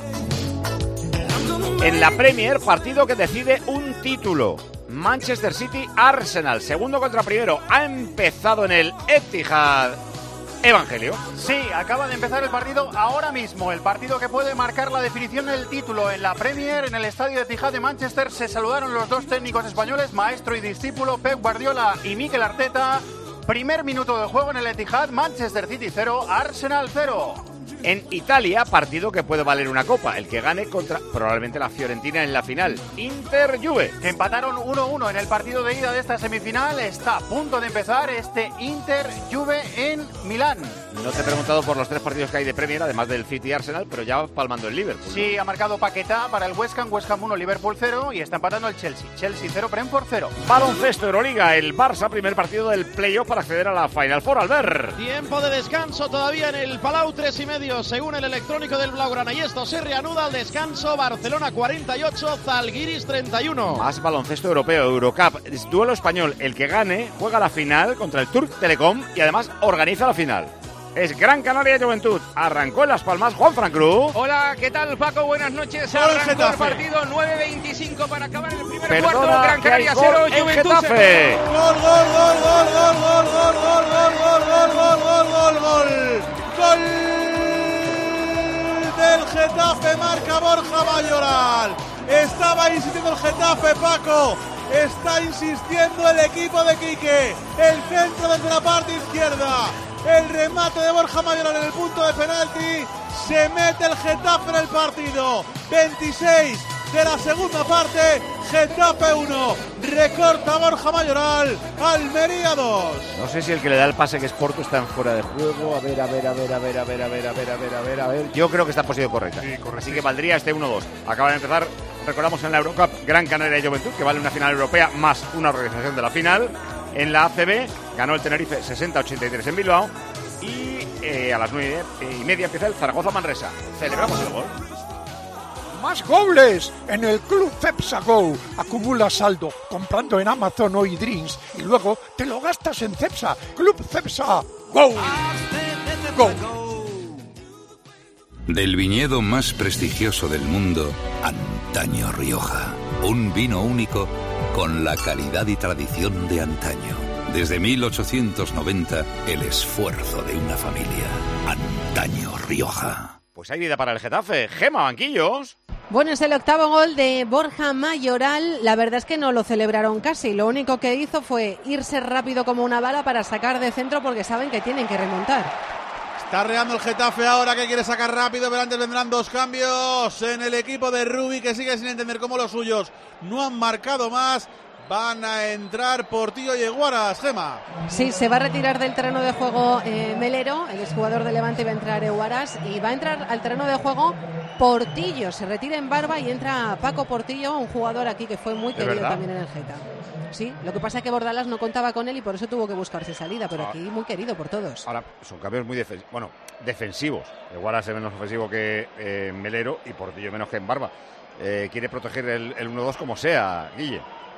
En la Premier, partido que decide un título. Manchester City-Arsenal, segundo contra primero. Ha empezado en el Etihad. Evangelio. Sí, acaba de empezar el partido ahora mismo, el partido que puede marcar la definición del título. En la Premier, en el estadio de Etihad de Manchester, se saludaron los dos técnicos españoles, maestro y discípulo, Pep Guardiola y Mikel Arteta. Primer minuto de juego en el Etihad, Manchester City cero, Arsenal cero. En Italia, partido que puede valer una copa, el que gane contra probablemente la Fiorentina en la final. Inter-Juve. Que empataron uno uno en el partido de ida de esta semifinal. Está a punto de empezar este Inter-Juve en Milán. No te he preguntado por los tres partidos que hay de Premier, además del City y Arsenal, pero ya va palmando el Liverpool, ¿no? Sí, ha marcado Paquetá para el West Ham, West Ham uno, Liverpool cero, y está empatando el Chelsea. Chelsea cero, Brentford cero. Baloncesto Euroliga, el Barça, primer partido del playoff para acceder a la Final Four, Albert. Tiempo de descanso todavía en el Palau, tres y medio, según el electrónico del Blaugrana, y esto se reanuda al descanso. Barcelona cuarenta y ocho, Zalgiris treinta y uno. Más baloncesto europeo, Eurocup, es duelo español. El que gane juega la final contra el Turk Telecom y además organiza la final. Es Gran Canaria Juventud. Arrancó en Las Palmas Juan Fran Cruz. Hola, ¿qué tal, Paco? Buenas noches. Hola, Arrancó el Getafe. partido, nueve veinticinco para acabar el primer Perdona, cuarto. Gran Canaria que hay cero, gol en Juventud Getafe. cero. Gol, gol, gol, gol, gol, gol, gol, gol, gol, gol, gol, gol, gol, gol. Gol del Getafe, marca Borja Mayoral. Estaba insistiendo el Getafe, Paco. Está insistiendo el equipo de Quique. El centro desde la parte izquierda. El remate de Borja Mayoral en el punto de penalti. Se mete el Getafe en el partido. veintiséis de la segunda parte. Getafe uno. Recorta Borja Mayoral. Almería dos. No sé si el que le da el pase, que es Porto, está en fuera de juego. A ver, a ver, a ver, a ver, a ver, a ver, a ver, a ver, a ver, a ver. Yo creo que está en posición correcta. Sí, correcto. Así que valdría este uno dos. Acaba de empezar, recordamos, en la Eurocup, Gran Canaria Juventud, que vale una final europea más una organización de la final. En la A C B ganó el Tenerife sesenta a ochenta y tres en Bilbao. Y eh, a las nueve y media empieza el Zaragoza-Manresa. Celebramos el gol. ¡Más goles! En el Club Cepsa Go. Acumula saldo comprando en Amazon o iDreams y luego te lo gastas en Cepsa. Club Cepsa Go. Go. Del viñedo más prestigioso del mundo, Antaño Rioja. Un vino único con la calidad y tradición de antaño. Desde mil ochocientos noventa, el esfuerzo de una familia. Antaño Rioja. Pues hay vida para el Getafe. Gema, banquillos. Bueno, es el octavo gol de Borja Mayoral. La verdad es que no lo celebraron casi. Lo único que hizo fue irse rápido como una bala para sacar de centro porque saben que tienen que remontar. Está reando el Getafe ahora, que quiere sacar rápido, pero antes vendrán dos cambios en el equipo de Rubi, que sigue sin entender cómo los suyos no han marcado más. Van a entrar Portillo y Eguaras, Gema. Sí, se va a retirar del terreno de juego eh, Melero, el exjugador de Levante, va a entrar Eguaras y va a entrar al terreno de juego Portillo se retira en Barba y entra Paco Portillo, un jugador aquí que fue muy querido también en el Geta. Sí, lo que pasa es que Bordalás no contaba con él y por eso tuvo que buscarse salida, pero aquí muy querido por todos. Ahora, son cambios muy defensivos, bueno, defensivos. Igual hace menos ofensivo que eh, Melero y Portillo menos que en Barba. Eh, quiere proteger el, el uno dos como sea, Guille.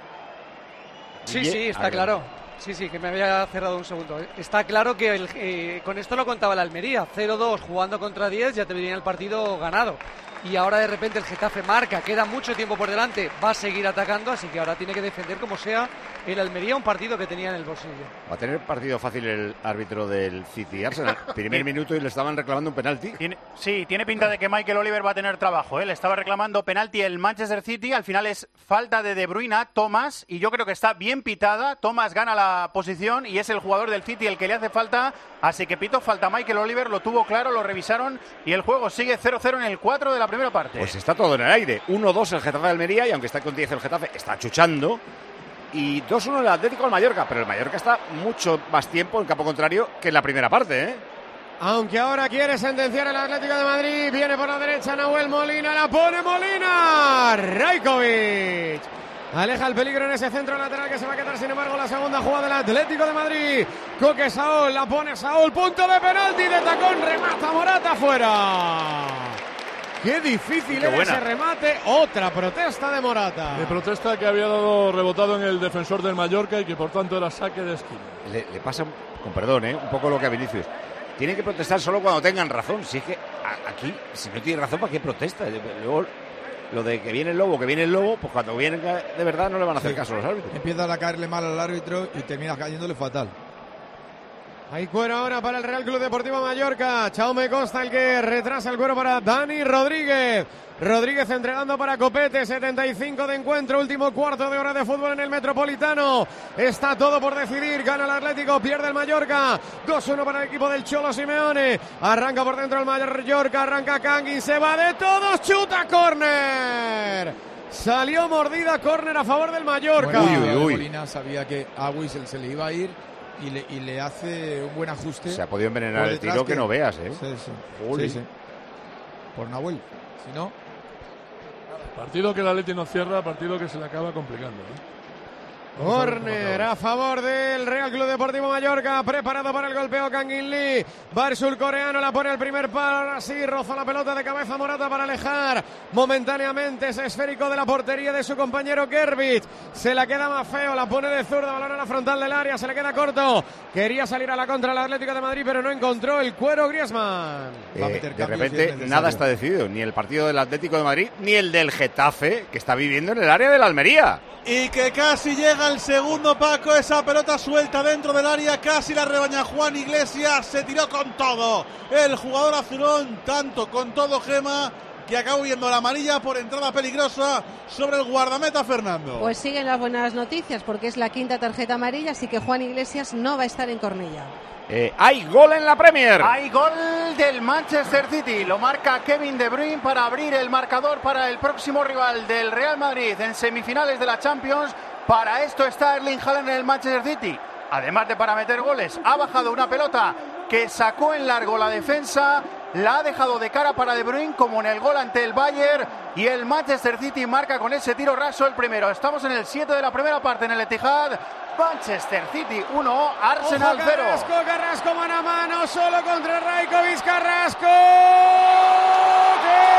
Sí, Guille, sí, está claro. Sí, sí, que me había cerrado un segundo. Está claro que el, eh, con esto lo contaba la Almería. cero dos jugando contra diez, ya te venía el partido ganado. Y ahora de repente el Getafe marca, queda mucho tiempo por delante, va a seguir atacando, así que ahora tiene que defender como sea el Almería, un partido que tenía en el bolsillo. Va a tener partido fácil el árbitro del City Arsenal. Primer minuto y le estaban reclamando un penalti. Tiene, sí, tiene pinta de que Michael Oliver va a tener trabajo, ¿eh? Le estaba reclamando penalti el Manchester City, al final es falta de De Bruyne a Thomas y yo creo que está bien pitada. Thomas gana la posición y es el jugador del City el que le hace falta, así que pito falta Michael Oliver, lo tuvo claro, lo revisaron y el juego sigue cero cero en el cuatro de la primera parte. Pues está todo en el aire. uno dos el Getafe de Almería y aunque está con diez el Getafe, está chuchando. Y dos uno el Atlético del Mallorca, pero el Mallorca está mucho más tiempo en campo contrario que en la primera parte, ¿eh? Aunque ahora quiere sentenciar el Atlético de Madrid, viene por la derecha Nahuel Molina, la pone Molina, Rajkovic. Aleja el peligro en ese centro lateral que se va a quedar, sin embargo, la segunda jugada del Atlético de Madrid. Coque Saúl, la pone Saúl, punto de penalti de tacón, remata Morata fuera. Qué difícil era ese remate. Otra protesta de Morata. De protesta que había dado rebotado en el defensor del Mallorca y que por tanto era saque de esquina. Le, le pasa, con perdón, ¿eh? un poco lo que a Vinicius. Tiene que protestar solo cuando tengan razón. Si es que a, aquí, si no tiene razón, ¿para qué protesta? Luego, lo de que viene el lobo, que viene el lobo, pues cuando viene de verdad no le van a hacer sí. caso a los árbitros. Empieza a caerle mal al árbitro y termina cayéndole fatal. Hay cuero ahora para el Real Club Deportivo Mallorca. Chaume Costa el que retrasa el cuero para Dani Rodríguez. Rodríguez entregando para Copete, setenta y cinco de encuentro, último cuarto de hora de fútbol en el Metropolitano. Está todo por decidir, gana el Atlético, pierde el Mallorca. dos uno para el equipo del Cholo Simeone. Arranca por dentro el Mallorca, arranca Kangin, se va de todos, chuta, córner. Salió mordida, córner a favor del Mallorca. Bueno, uy, uy, uy. Molina sabía que a Wissel se le iba a ir. Y le, y le hace un buen ajuste. Se ha podido envenenar el tiro que, que no veas, ¿eh? Sí, sí. sí, sí. Por Nahuel. Si no. Partido que el Atleti no cierra, partido que se le acaba complicando, ¿eh? Corner a favor del Real Club Deportivo Mallorca, preparado para el golpeo Kangin Lee, va el surcoreano, la pone el primer palo, así roza la pelota de cabeza Morata para alejar momentáneamente ese esférico de la portería de su compañero Gervich, se la queda más feo, la pone de zurda, balón a la frontal del área, se le queda corto, quería salir a la contra el Atlético de Madrid pero no encontró el cuero Griezmann. Eh, de repente nada está decidido, ni el partido del Atlético de Madrid ni el del Getafe que está viviendo en el área de la Almería. Y que casi llega el segundo, Paco, esa pelota suelta dentro del área, casi la rebaña Juan Iglesias, se tiró con todo el jugador azulón, tanto con todo Gema, que acabó viendo la amarilla por entrada peligrosa sobre el guardameta Fernando. Pues siguen las buenas noticias porque es la quinta tarjeta amarilla, así que Juan Iglesias no va a estar en Cornellá. Eh, hay gol en la Premier. Hay gol del Manchester City. Lo marca Kevin De Bruyne para abrir el marcador para el próximo rival del Real Madrid en semifinales de la Champions. Para esto está Erling Haaland en el Manchester City. Además de para meter goles, ha bajado una pelota que sacó en largo la defensa. La ha dejado de cara para De Bruyne como en el gol ante el Bayern. Y el Manchester City marca con ese tiro raso el primero. Estamos en el siete de la primera parte en el Etihad. Manchester City uno, Arsenal cero. Carrasco, Carrasco mano a mano, solo contra Rajkovic, Carrasco. ¡Qué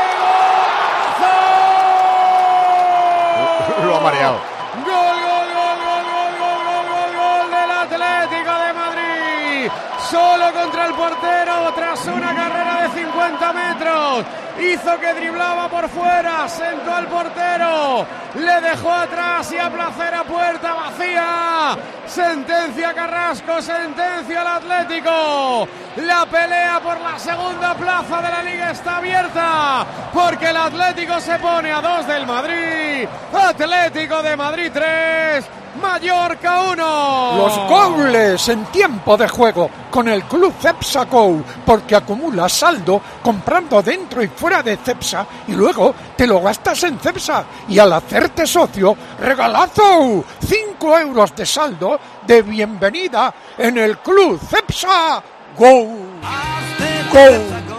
golazo! Lo ha mareado. Gol, gol, gol, gol, gol, gol, gol, gol, gol del Atlético de Madrid. Solo contra el portero tras una carrera de cincuenta metros. Hizo que driblaba por fuera, sentó al portero, le dejó atrás y a placer a puerta vacía. Sentencia Carrasco, sentencia al Atlético. La pelea por la segunda plaza de la Liga está abierta porque el Atlético se pone a dos del Madrid. Atlético de Madrid tres, Mallorca uno. Los goles en tiempo de juego con el Club Cepsa Go, porque acumulas saldo comprando dentro y fuera de Cepsa y luego te lo gastas en Cepsa. Y al hacerte socio, regalazo, cinco euros de saldo de bienvenida en el Club Cepsa Go. Go.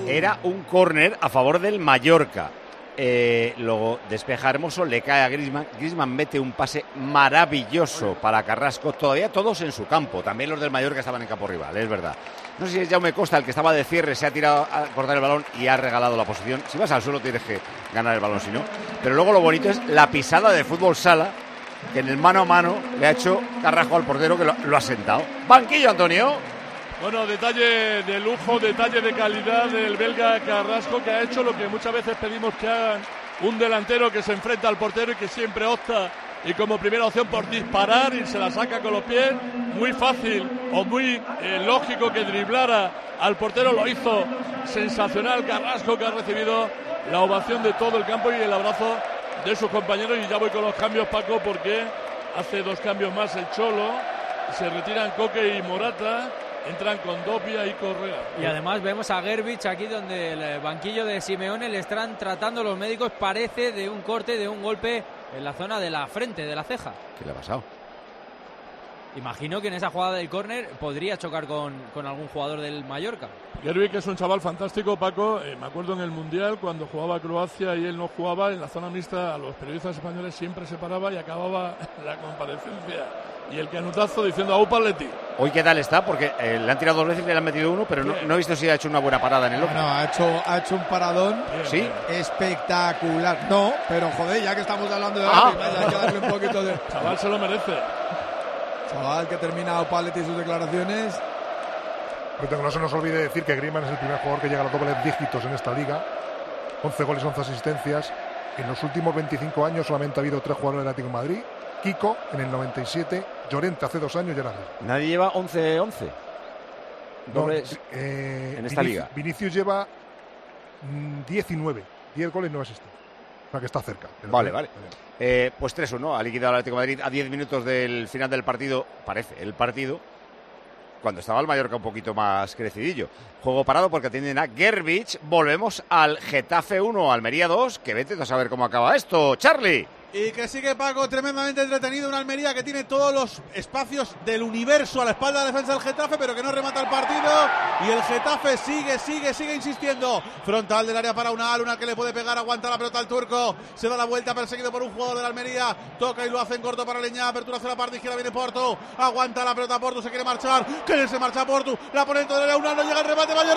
Era un córner a favor del Mallorca. Eh, luego despeja Hermoso, le cae a Griezmann. Griezmann mete un pase maravilloso para Carrasco. Todavía todos en su campo. También los del Mallorca estaban en campo rival, es verdad. No sé si es Jaume Costa el que estaba de cierre, se ha tirado a cortar el balón y ha regalado la posición. Si vas al suelo tienes que ganar el balón, si no. Pero luego lo bonito es la pisada de fútbol sala, que en el mano a mano le ha hecho Carrasco al portero, que lo, lo ha sentado. Banquillo, Antonio. Bueno, detalle de lujo, detalle de calidad del belga Carrasco, que ha hecho lo que muchas veces pedimos que hagan un delantero que se enfrenta al portero y que siempre opta y como primera opción por disparar y se la saca con los pies. Muy fácil o muy eh, lógico que driblara al portero, lo hizo sensacional Carrasco, que ha recibido la ovación de todo el campo y el abrazo de sus compañeros. Y ya voy con los cambios, Paco, porque hace dos cambios más el Cholo, se retiran Coque y Morata. Entran con Dobia y Correa. Y además vemos a Gerbich aquí donde el banquillo de Simeone le están tratando los médicos, parece de un corte, de un golpe en la zona de la frente, de la ceja. ¿Qué le ha pasado? Imagino que en esa jugada del córner podría chocar con, con algún jugador del Mallorca. Gerbich es un chaval fantástico, Paco. Eh, me acuerdo en el Mundial cuando jugaba Croacia y él no jugaba, en la zona mixta a los periodistas españoles siempre se paraba y acababa la comparecencia. Y el canutazo diciendo a Upa Leti. Hoy qué tal está, porque eh, le han tirado dos veces y le han metido uno, pero no, no he visto si ha hecho una buena parada en el otro. No, ha hecho, ha hecho un paradón. ¿Sí? Espectacular. No, pero joder, ya que estamos hablando de ah. Gerbich, hay que darle un poquito de... Chaval se lo merece. Chaval que termina Upa Leti sus declaraciones. Pero no se nos olvide decir que Griezmann es el primer jugador que llega a los dobles dígitos en esta liga. once goles, once asistencias. En los últimos veinticinco años solamente ha habido tres jugadores del Atlético de Madrid. Kiko en el noventa y siete, Llorente hace dos años y ahora nadie lleva once once dobles no, eh, en esta Vinic- liga. Vinicius lleva mm, diecinueve, diez goles no asistencias. O sea que está cerca. Vale, vale. Eh, pues tres uno ha liquidado el Atlético de Madrid a diez minutos del final del partido, parece, el partido, cuando estaba el Mallorca un poquito más crecidillo. Juego parado porque atienden a Gerbich. Volvemos al Getafe uno, Almería dos, que vete a saber cómo acaba esto. Charlie. Y que sigue Paco tremendamente entretenido, una Almería que tiene todos los espacios del universo a la espalda de la defensa del Getafe, pero que no remata el partido. Y el Getafe sigue, sigue, sigue insistiendo. Frontal del área para una Aluna que le puede pegar, aguanta la pelota al turco. Se da la vuelta, perseguido por un jugador de la Almería. Toca y lo hace en corto para Leñá. Apertura hacia la parte izquierda, viene Porto. Aguanta la pelota Porto, se quiere marchar. Que se marcha Porto. La pone dentro del área, una no llega el remate, va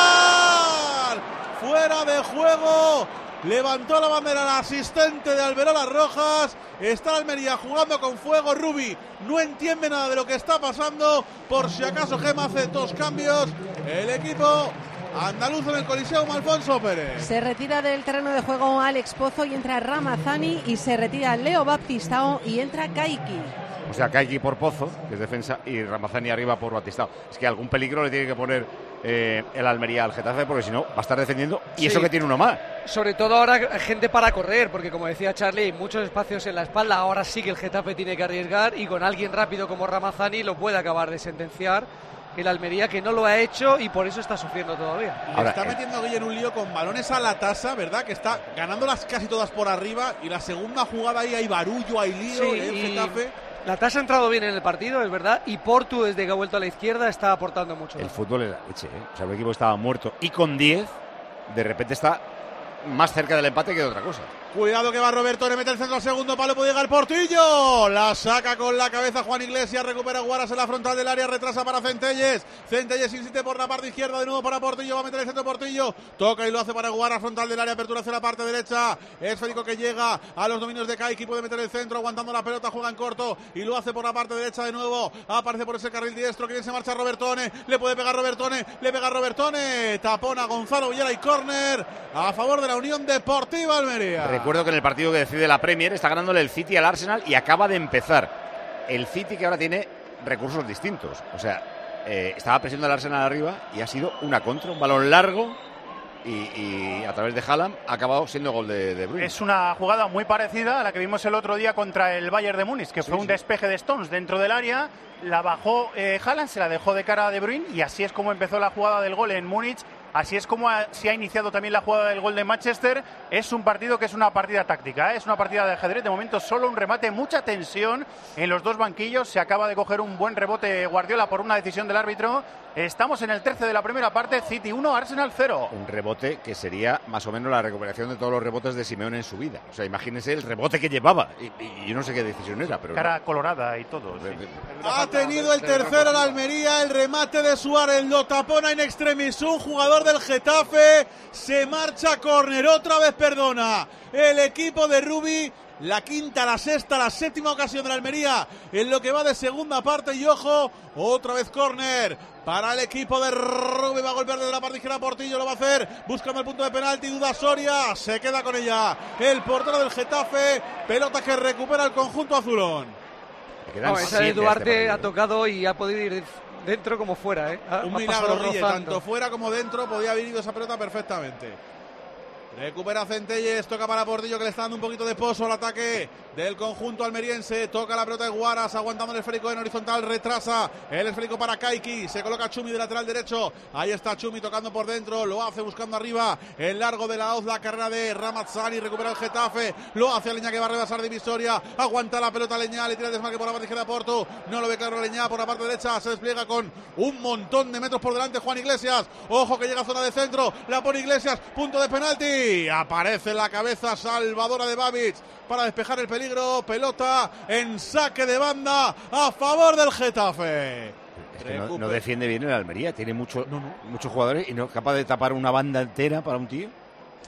a llorar. Fuera de juego. Levantó la bandera el asistente de Alberolas Rojas. Está la Almería jugando con fuego. Rubi no entiende nada de lo que está pasando. Por si acaso Gema hace dos cambios. El equipo andaluz en el Coliseum, Alfonso Pérez. Se retira del terreno de juego Alex Pozo y entra Ramazani, y se retira Leo Baptistao y entra Kaiki. O sea, Kaiki por Pozo, que es defensa, y Ramazani arriba por Batistao. Es que algún peligro le tiene que poner eh, el Almería al Getafe, porque si no va a estar defendiendo, y sí. Eso que tiene uno más. Sobre todo ahora gente para correr, porque como decía Charlie, muchos espacios en la espalda. Ahora sí que el Getafe tiene que arriesgar, y con alguien rápido como Ramazani lo puede acabar de sentenciar el Almería, que no lo ha hecho y por eso está sufriendo todavía. Le está metiendo Guille en un lío con balones a la tasa, ¿verdad? Que está ganándolas casi todas por arriba, y la segunda jugada ahí hay barullo, hay lío, sí, el Getafe. La tasa ha entrado bien en el partido, es verdad, y Portu, desde que ha vuelto a la izquierda, está aportando mucho. El fútbol es la leche, ¿eh? O sea, el equipo estaba muerto y con diez, de repente está más cerca del empate que de otra cosa. Cuidado que va Roberto, le mete el centro al segundo palo, puede llegar Portillo. La saca con la cabeza Juan Iglesias, recupera Guaras en la frontal del área, retrasa para Centelles. Centelles insiste por la parte izquierda, de nuevo para Portillo, va a meter el centro Portillo. Toca y lo hace para Guaras, frontal del área, apertura hacia la parte derecha. Es Federico que llega a los dominios de Kaiki, puede meter el centro, aguantando la pelota, juega en corto y lo hace por la parte derecha de nuevo. Aparece por ese carril diestro, que bien se marcha Robertone, le puede pegar Robertone, le pega Robertone. Tapona Gonzalo Villera y córner a favor de la Unión Deportiva Almería. Recuerdo que en el partido que decide la Premier está ganándole el City al Arsenal y acaba de empezar. El City, que ahora tiene recursos distintos. O sea, eh, estaba presionando al Arsenal arriba y ha sido una contra, un balón largo y, y a través de Haaland ha acabado siendo gol de, de Bruyne. Es una jugada muy parecida a la que vimos el otro día contra el Bayern de Múnich, que sí, fue un sí. despeje de Stones dentro del área, la bajó eh, Haaland, se la dejó de cara a De Bruyne y así es como empezó la jugada del gol en Múnich. Así es como ha, se ha iniciado también la jugada del gol de Manchester. Es un partido que es una partida táctica, ¿eh? Es una partida de ajedrez. De momento solo un remate, mucha tensión en los dos banquillos. Se acaba de coger un buen rebote Guardiola por una decisión del árbitro. Estamos en el trece de la primera parte, City uno, Arsenal cero. Un rebote que sería más o menos la recuperación de todos los rebotes de Simeone en su vida. O sea, imagínense el rebote que llevaba. Y, y yo no sé qué decisión era, pero... Cara no. colorada y todo. Sí. Ha tenido el tercero la Almería, el remate de Suárez, lo tapona in extremis, un jugador del Getafe, se marcha a córner, otra vez perdona el equipo de Rubi. La quinta, la sexta, la séptima ocasión de la Almería en lo que va de segunda parte y ojo, otra vez córner para el equipo de Rubi. Va a golpear desde la parte izquierda Portillo, lo va a hacer buscando el punto de penalti, duda Soria, se queda con ella el portero del Getafe, pelota que recupera el conjunto azulón. No, esa de Duarte ha tocado y ha podido ir dentro como fuera, ¿eh? Ha, un ha milagro, Guille, tanto fuera como dentro podía haber ido esa pelota perfectamente. Recupera Centelles, toca para Portillo que le está dando un poquito de pozo al ataque del conjunto almeriense. Toca la pelota de Guaras, aguantando el esférico en horizontal, retrasa el esférico para Kaiki. Se coloca Chumi de lateral derecho. Ahí está Chumi tocando por dentro, lo hace buscando arriba el largo de la Oz, la carrera de Ramazzani. Recupera el Getafe, lo hace Leña que va a rebasar divisoria. Aguanta la pelota Leña, le tira el desmarque por la parte izquierda de Porto. No lo ve claro Leña por la parte derecha. Se despliega con un montón de metros por delante Juan Iglesias. Ojo que llega a zona de centro, la pone Iglesias, punto de penalti. Aparece en la cabeza salvadora de Babic para despejar el peligro. Pelota en saque de banda a favor del Getafe. Es que no, no defiende bien el Almería. Tiene mucho, no, no. muchos jugadores y no es capaz de tapar una banda entera para un tío.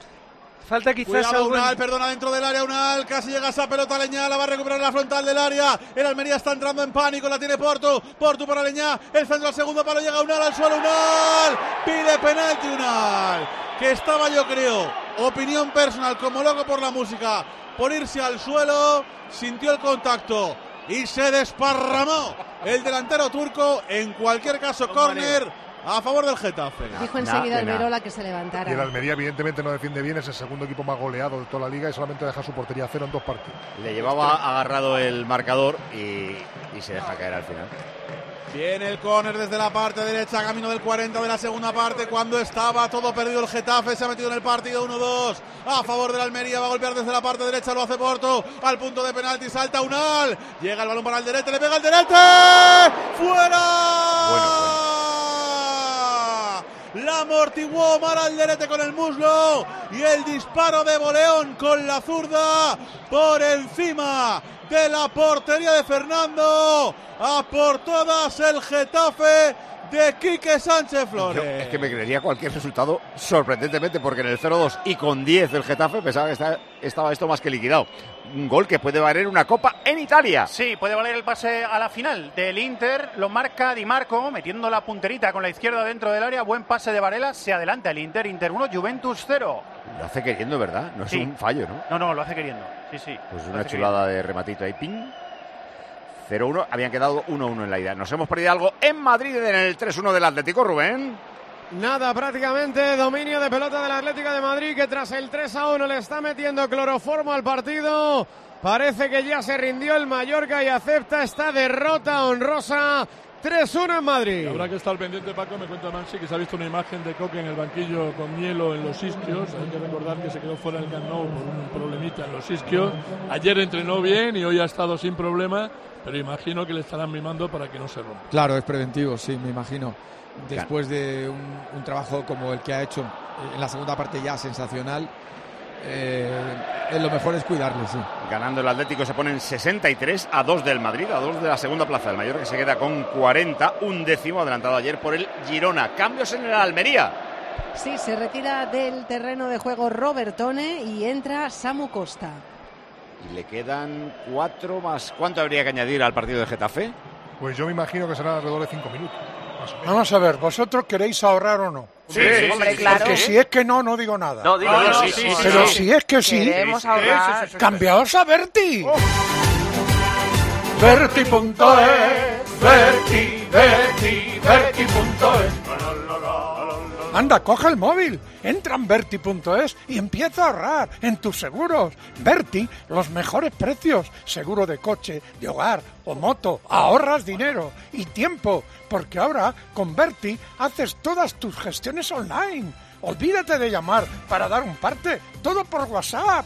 Falta quizás Cuidado, algún... Unal, perdona, dentro del área Unal, casi llega esa pelota Leñá, la va a recuperar en la frontal del área. El Almería está entrando en pánico, la tiene Porto, Porto para Leñá, el centro al segundo palo, llega Unal al suelo, Unal, pide penalti Unal, que estaba yo creo, opinión personal, como loco por la música, por irse al suelo, sintió el contacto y se desparramó el delantero turco. En cualquier caso, córner a favor del Getafe. Dijo enseguida Alberola que se levantara. Y el Almería evidentemente no defiende bien, es el segundo equipo más goleado de toda la liga y solamente deja su portería a cero en dos partidos. Le llevaba agarrado el marcador y, y se deja caer al final. Viene el córner desde la parte derecha, camino del cuarenta de la segunda parte, cuando estaba todo perdido el Getafe, se ha metido en el partido uno dos a favor del Almería, va a golpear desde la parte derecha, lo hace Porto, al punto de penalti, salta Unal, llega el balón para el derecho, le pega el derecho, ¡fuera! Bueno, bueno. La amortiguó Omar Alderete con el muslo y el disparo de Boleón con la zurda por encima de la portería de Fernando. A por todas el Getafe de Quique Sánchez Flores. Yo es que me creería cualquier resultado sorprendentemente, porque en el cero dos y con diez el Getafe pensaba que está, estaba esto más que liquidado. Un gol que puede valer una copa en Italia. Sí, puede valer el pase a la final del Inter. Lo marca Di Marco, metiendo la punterita con la izquierda dentro del área. Buen pase de Varela, se adelanta el Inter. Inter uno, Juventus cero. Lo hace queriendo, ¿verdad? No es sí. un fallo, ¿no? No, no, lo hace queriendo. Sí, sí. Pues una chulada queriendo. De rematito ahí, ping. cero uno, habían quedado uno uno en la ida. Nos hemos perdido algo en Madrid en el tres uno del Atlético, Rubén. Nada, prácticamente dominio de pelota del Atlético de Madrid, que tras el tres a uno le está metiendo cloroformo al partido. Parece que ya se rindió el Mallorca y acepta esta derrota honrosa. tres uno en Madrid. Y habrá que estar pendiente, Paco. Me cuenta Mansi que se ha visto una imagen de Coque en el banquillo con hielo en los isquios. Hay que recordar que se quedó fuera del Camp Nou por un problemita en los isquios. Ayer entrenó bien y hoy ha estado sin problema, pero imagino que le estarán mimando para que no se rompa. Claro, es preventivo, sí, me imagino. Después de un, un trabajo como el que ha hecho en la segunda parte ya sensacional, eh, lo mejor es cuidarle, sí. Ganando el Atlético se ponen sesenta y tres a dos del Madrid, a dos de la segunda plaza. El Mallorca se queda con cuarenta, un décimo adelantado ayer por el Girona. Cambios en el Almería. Sí, se retira del terreno de juego Robertone y entra Samu Costa. Y le quedan cuatro más. ¿Cuánto habría que añadir al partido de Getafe? Pues yo me imagino que será alrededor de cinco minutos. Vamos a ver, ¿vosotros queréis ahorrar o no? Sí, sí, hombre, sí, claro. Porque si es que no, no digo nada. No, digo, no, no, sí, sí, Pero sí, sí. si es que sí, queremos ahorrar. cambiaos a Berti. Oh. Berti punto es, Berti, Berti, Berti punto es. Anda, coge el móvil, entra en Berti punto es y empieza a ahorrar en tus seguros. Berti, los mejores precios. Seguro de coche, de hogar o moto. Ahorras dinero y tiempo, porque ahora con Berti haces todas tus gestiones online. Olvídate de llamar para dar un parte, todo por WhatsApp.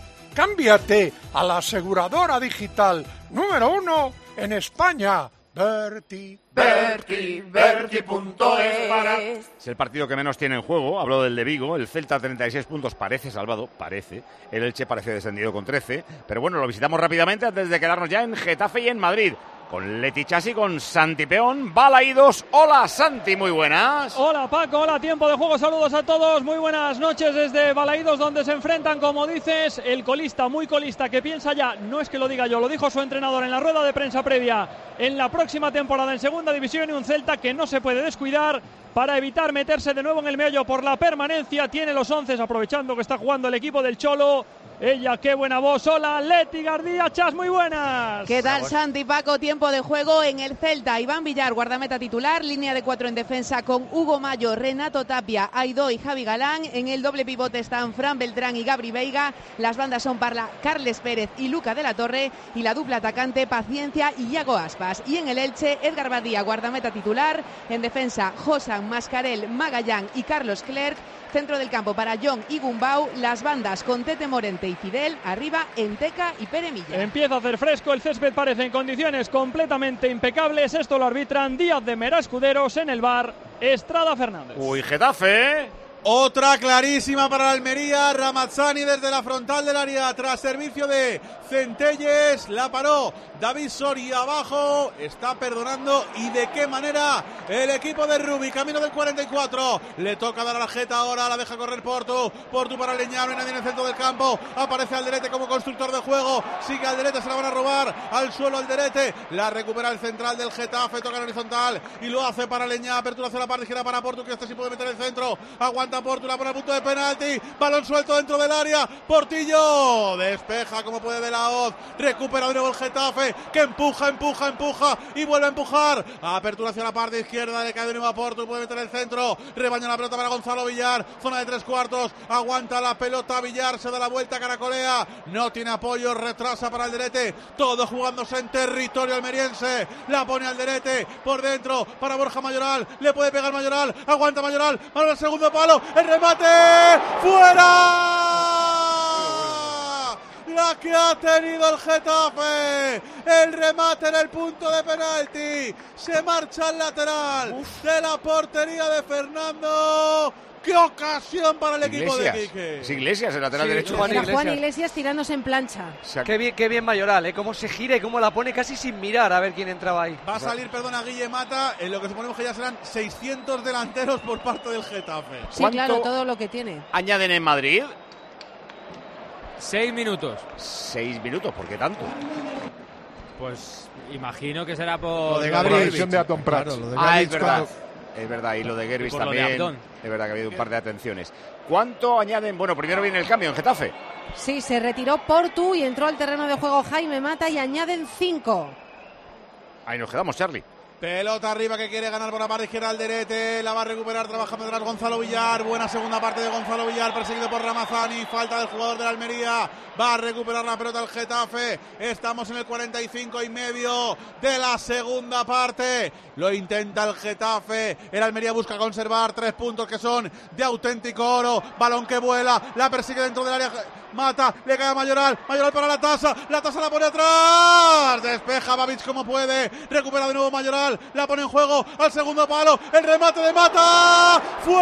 Cámbiate a la aseguradora digital número uno en España. Berti. Berti, Berti punto es para... Es el partido que menos tiene en juego. Hablo del de Vigo. El Celta, treinta y seis puntos, parece salvado, parece. El Elche parece descendido con trece. Pero bueno, lo visitamos rápidamente antes de quedarnos ya en Getafe y en Madrid. Con Leti Chasi, con Santi Peón, Balaídos. Hola, Santi, muy buenas. Hola, Paco, hola, tiempo de juego, saludos a todos, muy buenas noches desde Balaídos, donde se enfrentan, como dices, el colista, muy colista, que piensa ya, no es que lo diga yo, lo dijo su entrenador en la rueda de prensa previa, en la próxima temporada en Segunda División, y un Celta que no se puede descuidar para evitar meterse de nuevo en el meollo por la permanencia. Tiene los once, aprovechando que está jugando el equipo del Cholo. Ella, qué buena voz. Hola, Leti Gardía, Chas, muy buenas. ¿Qué tal, Santi, Paco? Tiempo de juego en el Celta. Iván Villar, guardameta titular, línea de cuatro en defensa con Hugo Mayo, Renato Tapia, Aidó y Javi Galán. En el doble pivote están Fran Beltrán y Gabri Veiga. Las bandas son para Carles Pérez y Luca de la Torre. Y la dupla atacante, Paciencia y Iago Aspas. Y en el Elche, Edgar Badía, guardameta titular. En defensa, Josan, Mascarel, Magallán y Carlos Clerc. Centro del campo para John y Gumbau. Las bandas con Tete Morente y Fidel. Arriba, Enteca y Pere Milla. Empieza a hacer fresco. El césped parece en condiciones completamente impecables. Esto lo arbitran Díaz de Mera Escuderos. En el bar, Estrada Fernández. Uy, Getafe. Otra clarísima para la Almería. Ramazzani desde la frontal del área tras servicio de Centelles. La paró David Soria abajo. Está perdonando, y de qué manera, el equipo de Rubi. Camino del cuarenta y cuatro. Le toca dar a la jeta ahora. La deja correr Portu. Portu para Leñano y nadie en el centro del campo. Aparece Alderete como constructor de juego. Sigue Alderete, se la van a robar. Al suelo Alderete. La recupera el central del Getafe. Toca en horizontal y lo hace para Leñá. Apertura hacia la parte izquierda para Portu, que este sí puede meter el centro. Aguanta Portu, la pone a punto de penalti. Balón suelto dentro del área. Portillo despeja como puede de la hoz. Recupera de nuevo el Getafe, que empuja, empuja, empuja y vuelve a empujar. Apertura hacia la parte izquierda. Le cae de nuevo a Portu. Puede meter el centro. Rebaña la pelota para Gonzalo Villar. Zona de tres cuartos. Aguanta la pelota Villar. Se da la vuelta, caracolea. No tiene apoyo. Retrasa para Alderete. Todo jugándose en territorio almeriense. La pone Alderete por dentro para Borja Mayoral. Le puede pegar Mayoral. Aguanta Mayoral. Para el segundo palo. El remate. ¡Fuera! La que ha tenido el Getafe. El remate en el punto de penalti. Se marcha al lateral. Uf. De la portería de Fernando. ¡Qué ocasión para el equipo Iglesias. de Quique! Es Iglesias, el lateral Sí, derecho. Juan Era Iglesias. Juan Iglesias tirándose en plancha. Qué bien, qué bien Mayoral, ¿eh? Cómo se gira y cómo la pone casi sin mirar a ver quién entraba ahí. Va a salir, perdona, Guille Mata, en lo que suponemos que ya serán seiscientos delanteros por parte del Getafe. Sí, claro, todo lo que tiene. ¿Añaden en Madrid? Seis minutos. Seis minutos, ¿por qué tanto? Pues imagino que será por... Lo de Gabriel, la lesión de Atom Prats. Claro, lo de ah, es verdad. Cuando... Es verdad, y lo de Gervis también. Es verdad que ha habido un par de atenciones. ¿Cuánto añaden? Bueno, primero viene el cambio en Getafe. Sí, se retiró Portu y entró al terreno de juego Jaime Mata y añaden cinco. Ahí nos quedamos, Charlie. Pelota arriba que quiere ganar por la parte izquierda Alderete. La va a recuperar trabajando atrás Gonzalo Villar. Buena segunda parte de Gonzalo Villar, perseguido por Ramazzani. Falta del jugador de la Almería. Va a recuperar la pelota el Getafe. Estamos en el cuarenta y cinco y medio de la segunda parte. Lo intenta el Getafe. El Almería busca conservar tres puntos que son de auténtico oro. Balón que vuela. La persigue dentro del área. Mata, le cae a Mayoral. Mayoral para la tasa. La tasa la pone atrás. Despeja Babic como puede. Recupera de nuevo Mayoral. La pone en juego al segundo palo. El remate de Mata.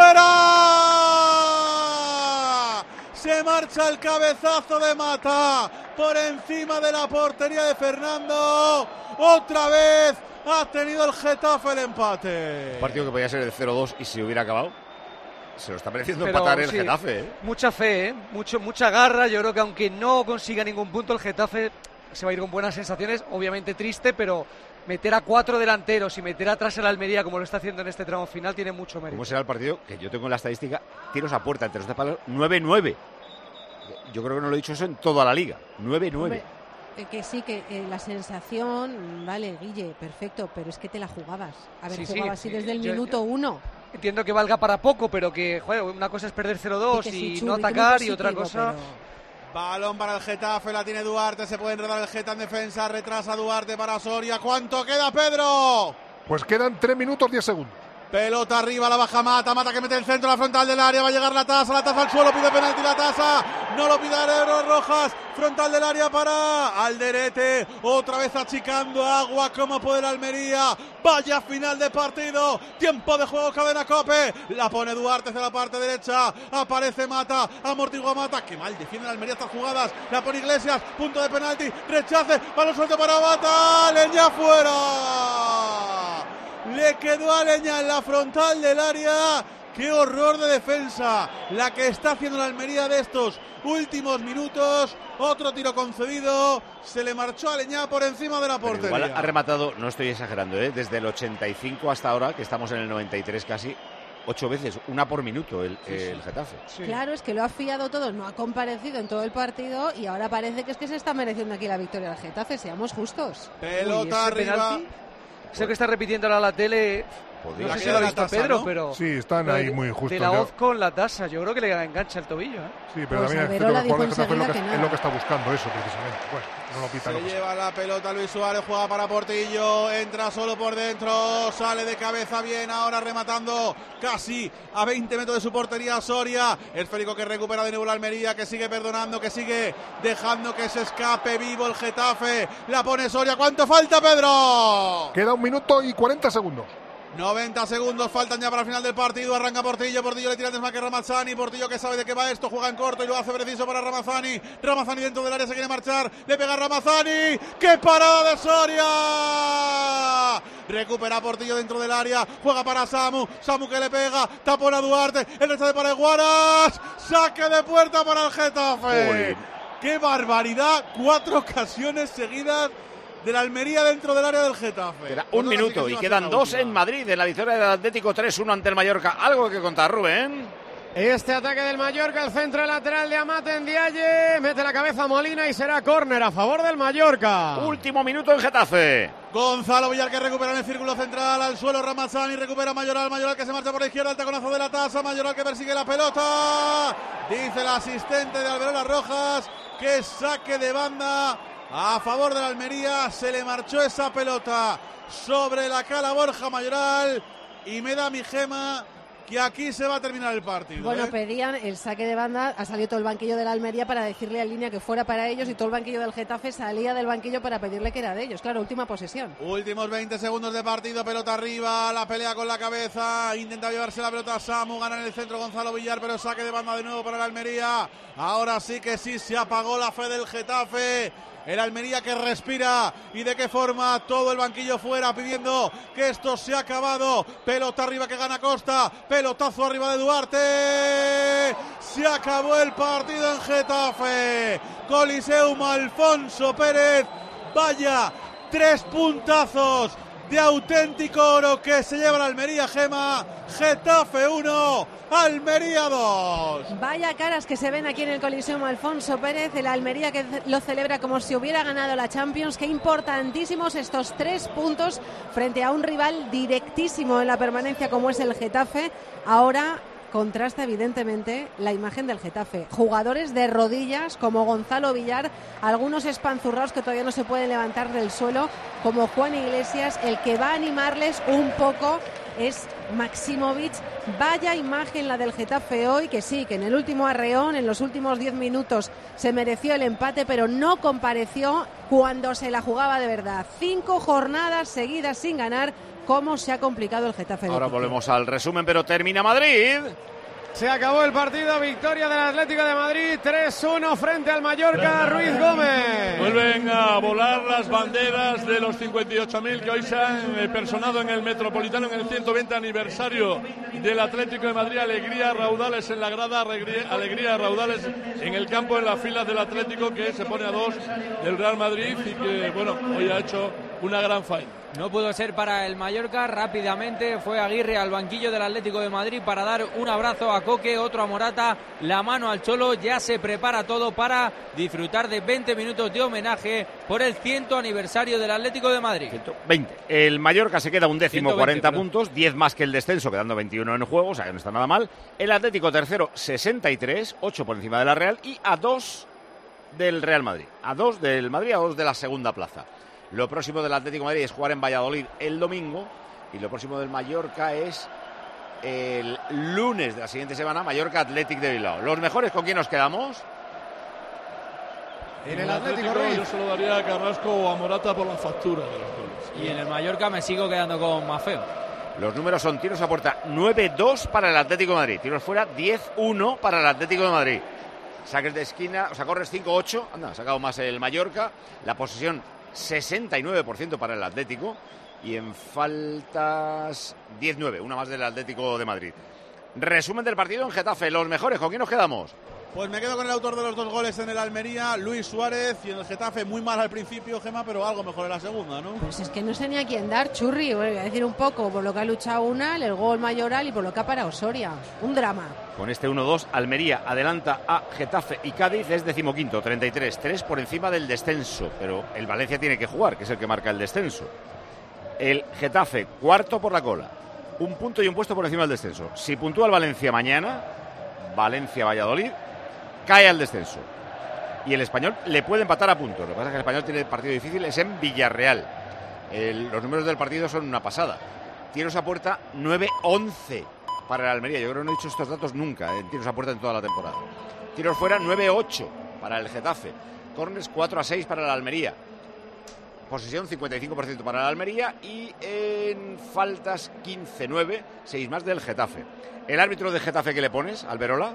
¡Fuera! Se marcha el cabezazo de Mata por encima de la portería de Fernando. Otra vez ha tenido el Getafe el empate. Un partido que podía ser de cero dos y si hubiera acabado. Se lo está mereciendo Pero, empatar el sí, Getafe. ¿eh? Mucha fe, ¿eh? Mucho, mucha garra. Yo creo que aunque no consiga ningún punto, el Getafe se va a ir con buenas sensaciones. Obviamente triste, pero meter a cuatro delanteros y meter atrás a la Almería como lo está haciendo en este tramo final tiene mucho mérito. ¿Cómo será el partido? Que yo tengo en la estadística tiros a puerta entre los de palos nueve nueve. Yo creo que no lo he dicho eso en toda la liga. nueve nueve. Eh, que sí, que eh, la sensación, vale, Guille, perfecto, pero es que te la jugabas. A ver, Sí, jugaba sí, así desde el yo- minuto uno. entiendo que valga para poco, pero que, joder, una cosa es perder cero dos y, y no atacar, y otra cosa... Pero... Balón para el Getafe, la tiene Duarte, se puede enredar el Geta en defensa, retrasa Duarte para Soria. ¿Cuánto queda, Pedro? Pues quedan tres minutos diez segundos. Pelota arriba, la baja Mata, Mata que mete el centro, la frontal del área, va a llegar la Taza, la Taza al suelo, pide penalti la Taza, no lo pide Aero Rojas, frontal del área para Alderete, otra vez achicando agua, como puede el Almería, vaya final de partido, tiempo de juego, cadena Cope, la pone Duarte hacia la parte derecha, aparece Mata, amortigua Mata, que mal defiende el Almería estas jugadas, la pone Iglesias, punto de penalti, rechace, balón suelto para Mata, leña fuera. Le quedó a Leña en la frontal del área. ¡Qué horror de defensa! La que está haciendo la Almería de estos últimos minutos. Otro tiro concedido. Se le marchó a Leña por encima de la portería. Pero igual ha rematado, no estoy exagerando, ¿eh? Desde el ochenta y cinco hasta ahora, que estamos en el noventa y tres casi, ocho veces, una por minuto el, sí, el sí. Getafe. Sí. Claro, es que lo ha fiado todo, no ha comparecido en todo el partido y ahora parece que es que se está mereciendo aquí la victoria del Getafe, seamos justos. Pelota arriba. Penalti, sé que está repitiendo ahora la tele. Podría no sé si lo ha visto tasa, Pedro, ¿no? pero... Sí, están ahí muy justos. De la hoz con la tasa, yo creo que le engancha el tobillo, ¿eh? Sí, pero pues también Averola el dijo Getafe es lo que, que es lo que está buscando eso, precisamente. Bueno, no lo pita. Se no lleva la pelota Luis Suárez, juega para Portillo, entra solo por dentro, sale de cabeza bien, ahora rematando casi a veinte metros de su portería Soria. Esférico que recupera de nuevo la Almería, que sigue perdonando, que sigue dejando que se escape vivo el Getafe. La pone Soria, ¿cuánto falta, Pedro? Queda un minuto y cuarenta segundos. noventa segundos faltan ya para el final del partido. Arranca Portillo, Portillo le tira antes más que Ramazzani, Portillo que sabe de qué va esto, juega en corto y lo hace preciso para Ramazzani. Ramazzani dentro del área se quiere marchar, le pega a Ramazzani. ¡Qué parada de Soria! Recupera Portillo dentro del área, juega para Samu, Samu que le pega, tapón a Duarte, el rechace para Iguaras, saque de puerta para el Getafe. Uy. ¡Qué barbaridad! Cuatro ocasiones seguidas de la Almería dentro del área del Getafe. Queda un minuto y quedan dos en Madrid en la victoria del Atlético tres uno ante el Mallorca. ¿Algo que contar, Rubén? Este ataque del Mallorca, el centro lateral de Amate en Dialle, mete la cabeza Molina y será córner a favor del Mallorca. Último minuto en Getafe. Gonzalo Villar que recupera en el círculo central, al suelo Ramazzani, recupera Mayoral, Mayoral que se marcha por la izquierda, el taconazo de la Taza, Mayoral que persigue la pelota, dice el asistente de Alberola Rojas que saque de banda a favor de la Almería. Se le marchó esa pelota sobre la cala Borja Mayoral y me da mi gema que aquí se va a terminar el partido. Bueno, ¿eh? pedían el saque de banda, ha salido todo el banquillo de la Almería para decirle a Línea que fuera para ellos y todo el banquillo del Getafe salía del banquillo para pedirle que era de ellos. Claro, última posesión. Últimos veinte segundos de partido, pelota arriba, la pelea con la cabeza, intenta llevarse la pelota Samu, gana en el centro Gonzalo Villar, pero saque de banda de nuevo para la Almería. Ahora sí que sí, se apagó la fe del Getafe. El Almería que respira y de qué forma, todo el banquillo fuera pidiendo que esto se ha acabado. Pelota arriba que gana Costa, pelotazo arriba de Duarte. Se acabó el partido en Getafe. Coliseum Alfonso Pérez. Vaya tres puntazos de auténtico oro que se lleva la Almería, Gema. Getafe uno, Almería dos. Vaya caras que se ven aquí en el Coliseum Alfonso Pérez, el Almería que lo celebra como si hubiera ganado la Champions. Qué importantísimos estos tres puntos frente a un rival directísimo en la permanencia como es el Getafe. Ahora contrasta evidentemente la imagen del Getafe. Jugadores de rodillas como Gonzalo Villar, algunos espanzurrados que todavía no se pueden levantar del suelo, como Juan Iglesias. El que va a animarles un poco es Maximovic. Vaya imagen la del Getafe hoy, que sí, que en el último arreón, en los últimos diez minutos se mereció el empate, pero no compareció cuando se la jugaba de verdad. Cinco jornadas seguidas sin ganar. ¿Cómo se ha complicado el Getafe? Ahora volvemos al resumen, pero termina Madrid. Se acabó el partido, victoria del Atlético de Madrid, tres uno frente al Mallorca. Ruiz Gómez. Vuelven a volar las banderas de los cincuenta y ocho mil que hoy se han eh, personado en el Metropolitano en el ciento veinte aniversario del Atlético de Madrid. Alegría, raudales en la grada, alegría, alegría, raudales en el campo, en las filas del Atlético, que se pone a dos del Real Madrid y que, bueno, hoy ha hecho una gran faena. No pudo ser para el Mallorca. Rápidamente fue Aguirre al banquillo del Atlético de Madrid para dar un abrazo a Coque, otro a Morata, la mano al Cholo. Ya se prepara todo para disfrutar de veinte minutos de homenaje por el ciento aniversario del Atlético de Madrid. ciento veinte. El Mallorca se queda un décimo, ciento veinte, cuarenta perdón. puntos, diez más que el descenso, quedando veintiuno en juego, o sea que no está nada mal. El Atlético tercero, sesenta y tres, ocho por encima de la Real y a dos del Real Madrid. A dos del Madrid, a dos de la segunda plaza. Lo próximo del Atlético de Madrid es jugar en Valladolid el domingo y lo próximo del Mallorca es el lunes de la siguiente semana, Mallorca Athletic de Bilbao. ¿Los mejores con quién nos quedamos? En el Atlético, Ruiz. Yo se lo daría a Carrasco o a Morata por la factura de los goles. Y en el Mallorca me sigo quedando con Mafeo. Los números son tiros a puerta nueve dos para el Atlético de Madrid, tiros fuera diez uno para el Atlético de Madrid. Saques de esquina, o sea, corres cinco ocho, anda, ha sacado más el Mallorca. La posesión sesenta y nueve por ciento para el Atlético y en faltas diez nueve, una más del Atlético de Madrid. Resumen del partido en Getafe, los mejores, ¿con quién nos quedamos? Pues me quedo con el autor de los dos goles en el Almería, Luis Suárez, y en el Getafe muy mal al principio, Gema, pero algo mejor en la segunda, ¿no? Pues es que no sé ni a quién dar, Churri. Voy a decir un poco por lo que ha luchado Unal, el gol Mayoral y por lo que ha parado Soria. Un drama. Con este uno dos, Almería adelanta a Getafe y Cádiz, es decimoquinto, treinta y tres, tres por encima del descenso, pero el Valencia tiene que jugar, que es el que marca el descenso. El Getafe, cuarto por la cola, un punto y un puesto por encima del descenso. Si puntúa el Valencia mañana, Valencia-Valladolid, cae al descenso. Y el Español le puede empatar a puntos. Lo que pasa es que el Español tiene el partido difícil, es en Villarreal. El, los números del partido son una pasada. Tiros a puerta nueve once para el Almería. Yo creo que no he dicho estos datos nunca, en tiros a puerta en toda la temporada. Tiros fuera nueve ocho para el Getafe. Corners cuatro a seis para el Almería. Posesión cincuenta y cinco por ciento para el Almería y en faltas quince nueve, seis más del Getafe. ¿El árbitro de Getafe que le pones, Alberola?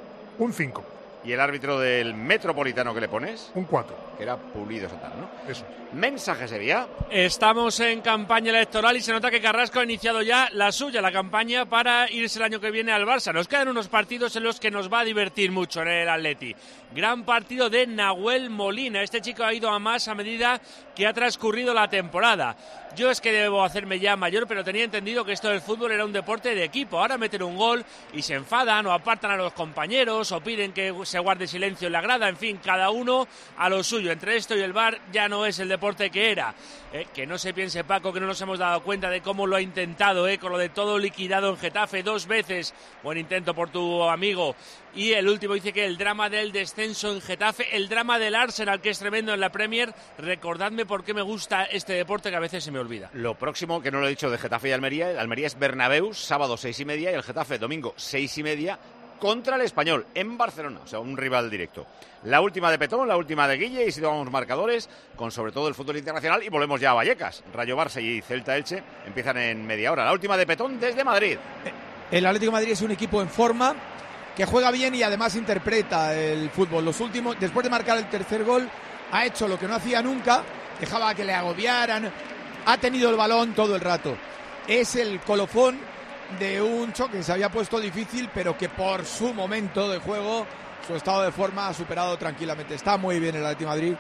Un cinco. ¿Y el árbitro del Metropolitano que le pones? Un cuatro. Que era Pulido Santana, ¿no? Eso. Mensaje Sevilla. Estamos en campaña electoral y se nota que Carrasco ha iniciado ya la suya, la campaña para irse el año que viene al Barça. Nos quedan unos partidos en los que nos va a divertir mucho en el Atleti. Gran partido de Nahuel Molina. Este chico ha ido a más a medida que ha transcurrido la temporada. Yo es que debo hacerme ya mayor, pero tenía entendido que esto del fútbol era un deporte de equipo. Ahora meten un gol y se enfadan o apartan a los compañeros o piden que se guarde silencio en la grada. En fin, cada uno a lo suyo. Entre esto y el V A R ya no es el deporte que era. Eh, que no se piense, Paco, que no nos hemos dado cuenta de cómo lo ha intentado, eh, con lo de todo liquidado en Getafe dos veces. Buen intento por tu amigo. Y el último dice que el drama del descenso en Getafe, el drama del Arsenal, que es tremendo en la Premier. Recordadme por qué me gusta este deporte, que a veces se me olvida. Lo próximo, que no lo he dicho, de Getafe y Almería. El Almería es Bernabéu, sábado seis y media, y el Getafe domingo seis y media contra el Español en Barcelona, o sea, un rival directo. La última de Petón, la última de Guille, y si tomamos marcadores con sobre todo el fútbol internacional, y volvemos ya a Vallecas. Rayo Barça y Celta Elche empiezan en media hora. La última de Petón desde Madrid. El Atlético de Madrid es un equipo en forma, que juega bien y además interpreta el fútbol. Los últimos, después de marcar el tercer gol, ha hecho lo que no hacía nunca, dejaba que le agobiaran, ha tenido el balón todo el rato. Es el colofón de un choque que se había puesto difícil, pero que por su momento de juego, su estado de forma ha superado tranquilamente. Está muy bien el Atlético de Madrid,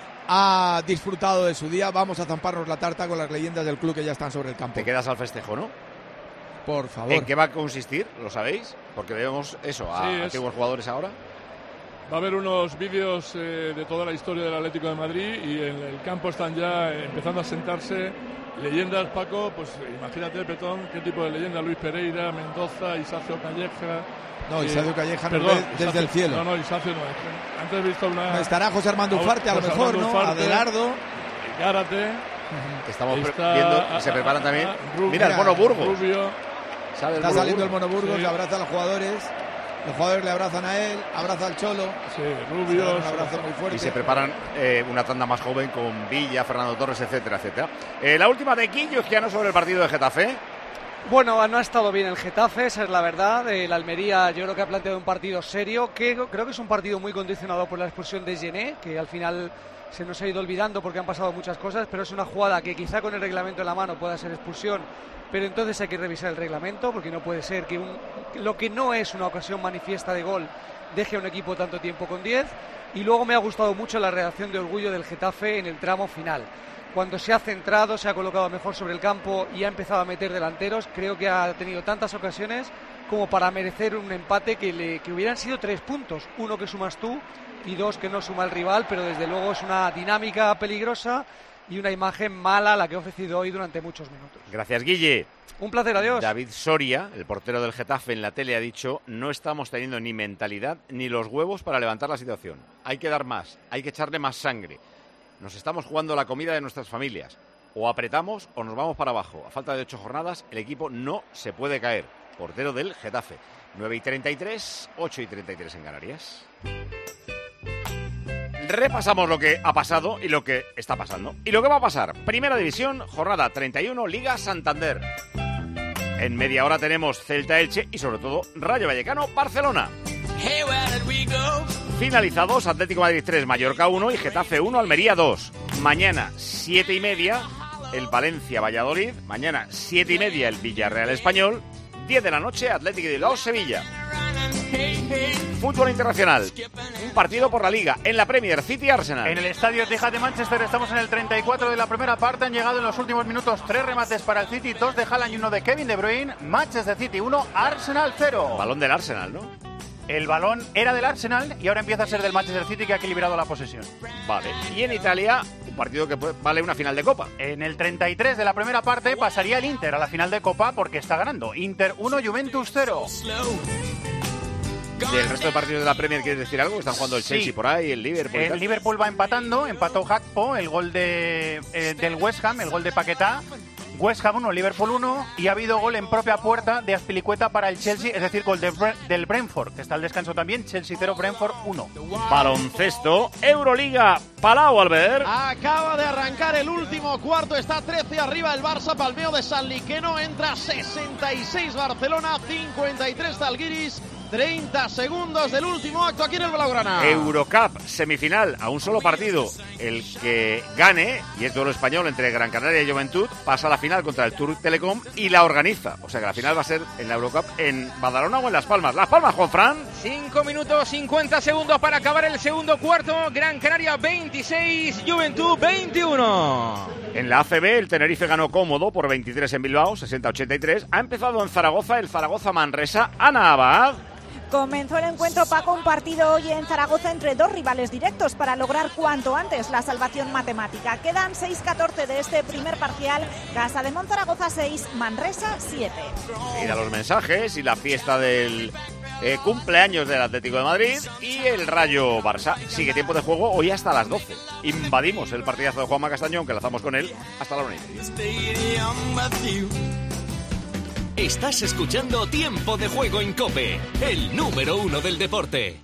ha disfrutado de su día. Vamos a zamparnos la tarta con las leyendas del club que ya están sobre el campo. Te quedas al festejo, ¿no? Por favor. ¿En qué va a consistir? ¿Lo sabéis? Porque vemos eso, a Sí, es- antiguos jugadores ahora. Va a haber unos vídeos eh, de toda la historia del Atlético de Madrid y en el campo están ya eh, empezando a sentarse leyendas, Paco. Pues imagínate, Petón, qué tipo de leyenda: Luis Pereira, Mendoza, Isacio Calleja. No, eh, Isacio Calleja nos perdón, ve desde Isacio- el cielo. No, no, Isacio no. es que Antes he visto una. Estará José Armando Ufarte, a lo José mejor, Armando ¿no? Ufarte, Adelardo. Gárate. Estamos pre- Está- viendo, a- se a- preparan a- también. a- Rubio. Mira, el Mono Burgos. Rubio. Sale el Está Mono saliendo el Burgos. Mono Burgos, Sí. le abraza a los jugadores. Los jugadores le abrazan a él, abraza al Cholo. Sí, Se Rubio. dan un abrazo muy fuerte. Y se preparan eh, una tanda más joven con Villa, Fernando Torres, etcétera, etcétera. Eh, la última de Quillo Izquiano sobre el partido de Getafe. Bueno, no ha estado bien el Getafe, esa es la verdad. El Almería yo creo que ha planteado un partido serio, que creo que es un partido muy condicionado por la expulsión de Gené, que al final se nos ha ido olvidando porque han pasado muchas cosas, pero es una jugada que quizá con el reglamento en la mano pueda ser expulsión, pero entonces hay que revisar el reglamento, porque no puede ser que un, lo que no es una ocasión manifiesta de gol deje a un equipo tanto tiempo con diez. Y luego me ha gustado mucho la reacción de orgullo del Getafe en el tramo final. cuando se ha centrado, se ha colocado mejor sobre el campo y ha empezado a meter delanteros. Creo que ha tenido tantas ocasiones como para merecer un empate que, le, que hubieran sido tres puntos. Uno que sumas tú y dos que no suma el rival, pero desde luego es una dinámica peligrosa y una imagen mala la que he ofrecido hoy durante muchos minutos. Gracias, Guille. Un placer, adiós. David Soria, el portero del Getafe, en la tele ha dicho: no estamos teniendo ni mentalidad ni los huevos para levantar la situación. Hay que dar más, hay que echarle más sangre. Nos estamos jugando la comida de nuestras familias. O apretamos o nos vamos para abajo. A falta de ocho jornadas, el equipo no se puede caer. Portero del Getafe. nueve y treinta y tres, ocho y treinta y tres en Canarias. Repasamos lo que ha pasado y lo que está pasando. Y lo que va a pasar. Primera División, jornada treinta y uno, Liga Santander. En media hora tenemos Celta-Elche y sobre todo Rayo Vallecano-Barcelona. Finalizados, Atlético Madrid tres, Mallorca uno y Getafe uno, Almería dos. Mañana, siete y media, el Valencia-Valladolid. Mañana, siete y media, el Villarreal Español. diez de la noche, Atlético de Bilbao, Sevilla. Fútbol internacional. Un partido por la Liga. En la Premier, City-Arsenal. En el estadio Etihad de Manchester estamos en el treinta y cuatro de la primera parte. Han llegado en los últimos minutos tres remates para el City, dos de Haaland y uno de Kevin De Bruyne. Manchester City uno, Arsenal cero. Balón del Arsenal, ¿no? El balón era del Arsenal y ahora empieza a ser del Manchester City, que ha equilibrado la posesión. Vale. Y en Italia, un partido que vale una final de Copa. En el treinta y tres de la primera parte pasaría el Inter a la final de Copa porque está ganando. Inter uno, Juventus cero. ¿Del resto de partidos de la Premier quieres decir algo? Están jugando el Chelsea sí. por ahí, el Liverpool. El Liverpool va empatando, empató Gakpo, el gol de, eh, del West Ham, el gol de Paquetá. West Ham uno, Liverpool uno, y ha habido gol en propia puerta de Azpilicueta para el Chelsea, es decir, gol de Bre- del Brentford, que está al descanso también. Chelsea cero, Brentford uno. Baloncesto, Euroliga, Palau, Albert. Acaba de arrancar el último cuarto, está trece arriba el Barça, palmeo de Sanliqueno, entra sesenta y seis Barcelona, cincuenta y tres Zalgiris, treinta segundos del último acto aquí en el Blaugrana. Eurocup, semifinal, a un solo partido. El que gane, y es duelo español entre Gran Canaria y Juventud, pasa a la final contra el Tour Telecom y la organiza. O sea que la final va a ser en la Eurocup en Badalona o en Las Palmas. Las Palmas, Juanfran. cinco minutos cincuenta segundos para acabar el segundo cuarto. Gran Canaria veintiséis, Juventud veintiuno. En la A C B, el Tenerife ganó cómodo por veintitrés en Bilbao, sesenta a ochenta y tres. Ha empezado en Zaragoza el Zaragoza-Manresa. Ana Abad. Comenzó el encuentro, Paco, un partido hoy en Zaragoza entre dos rivales directos para lograr cuanto antes la salvación matemática. Quedan seis catorce de este primer parcial. Casa de Monzaragoza seis, Manresa siete. Mira los mensajes y la fiesta del eh, cumpleaños del Atlético de Madrid y el Rayo Barça. Sigue tiempo de juego hoy hasta las doce. Invadimos el partidazo de Juanma Castañón, que lanzamos con él hasta la una y media. Estás escuchando Tiempo de Juego en COPE, el número uno del deporte.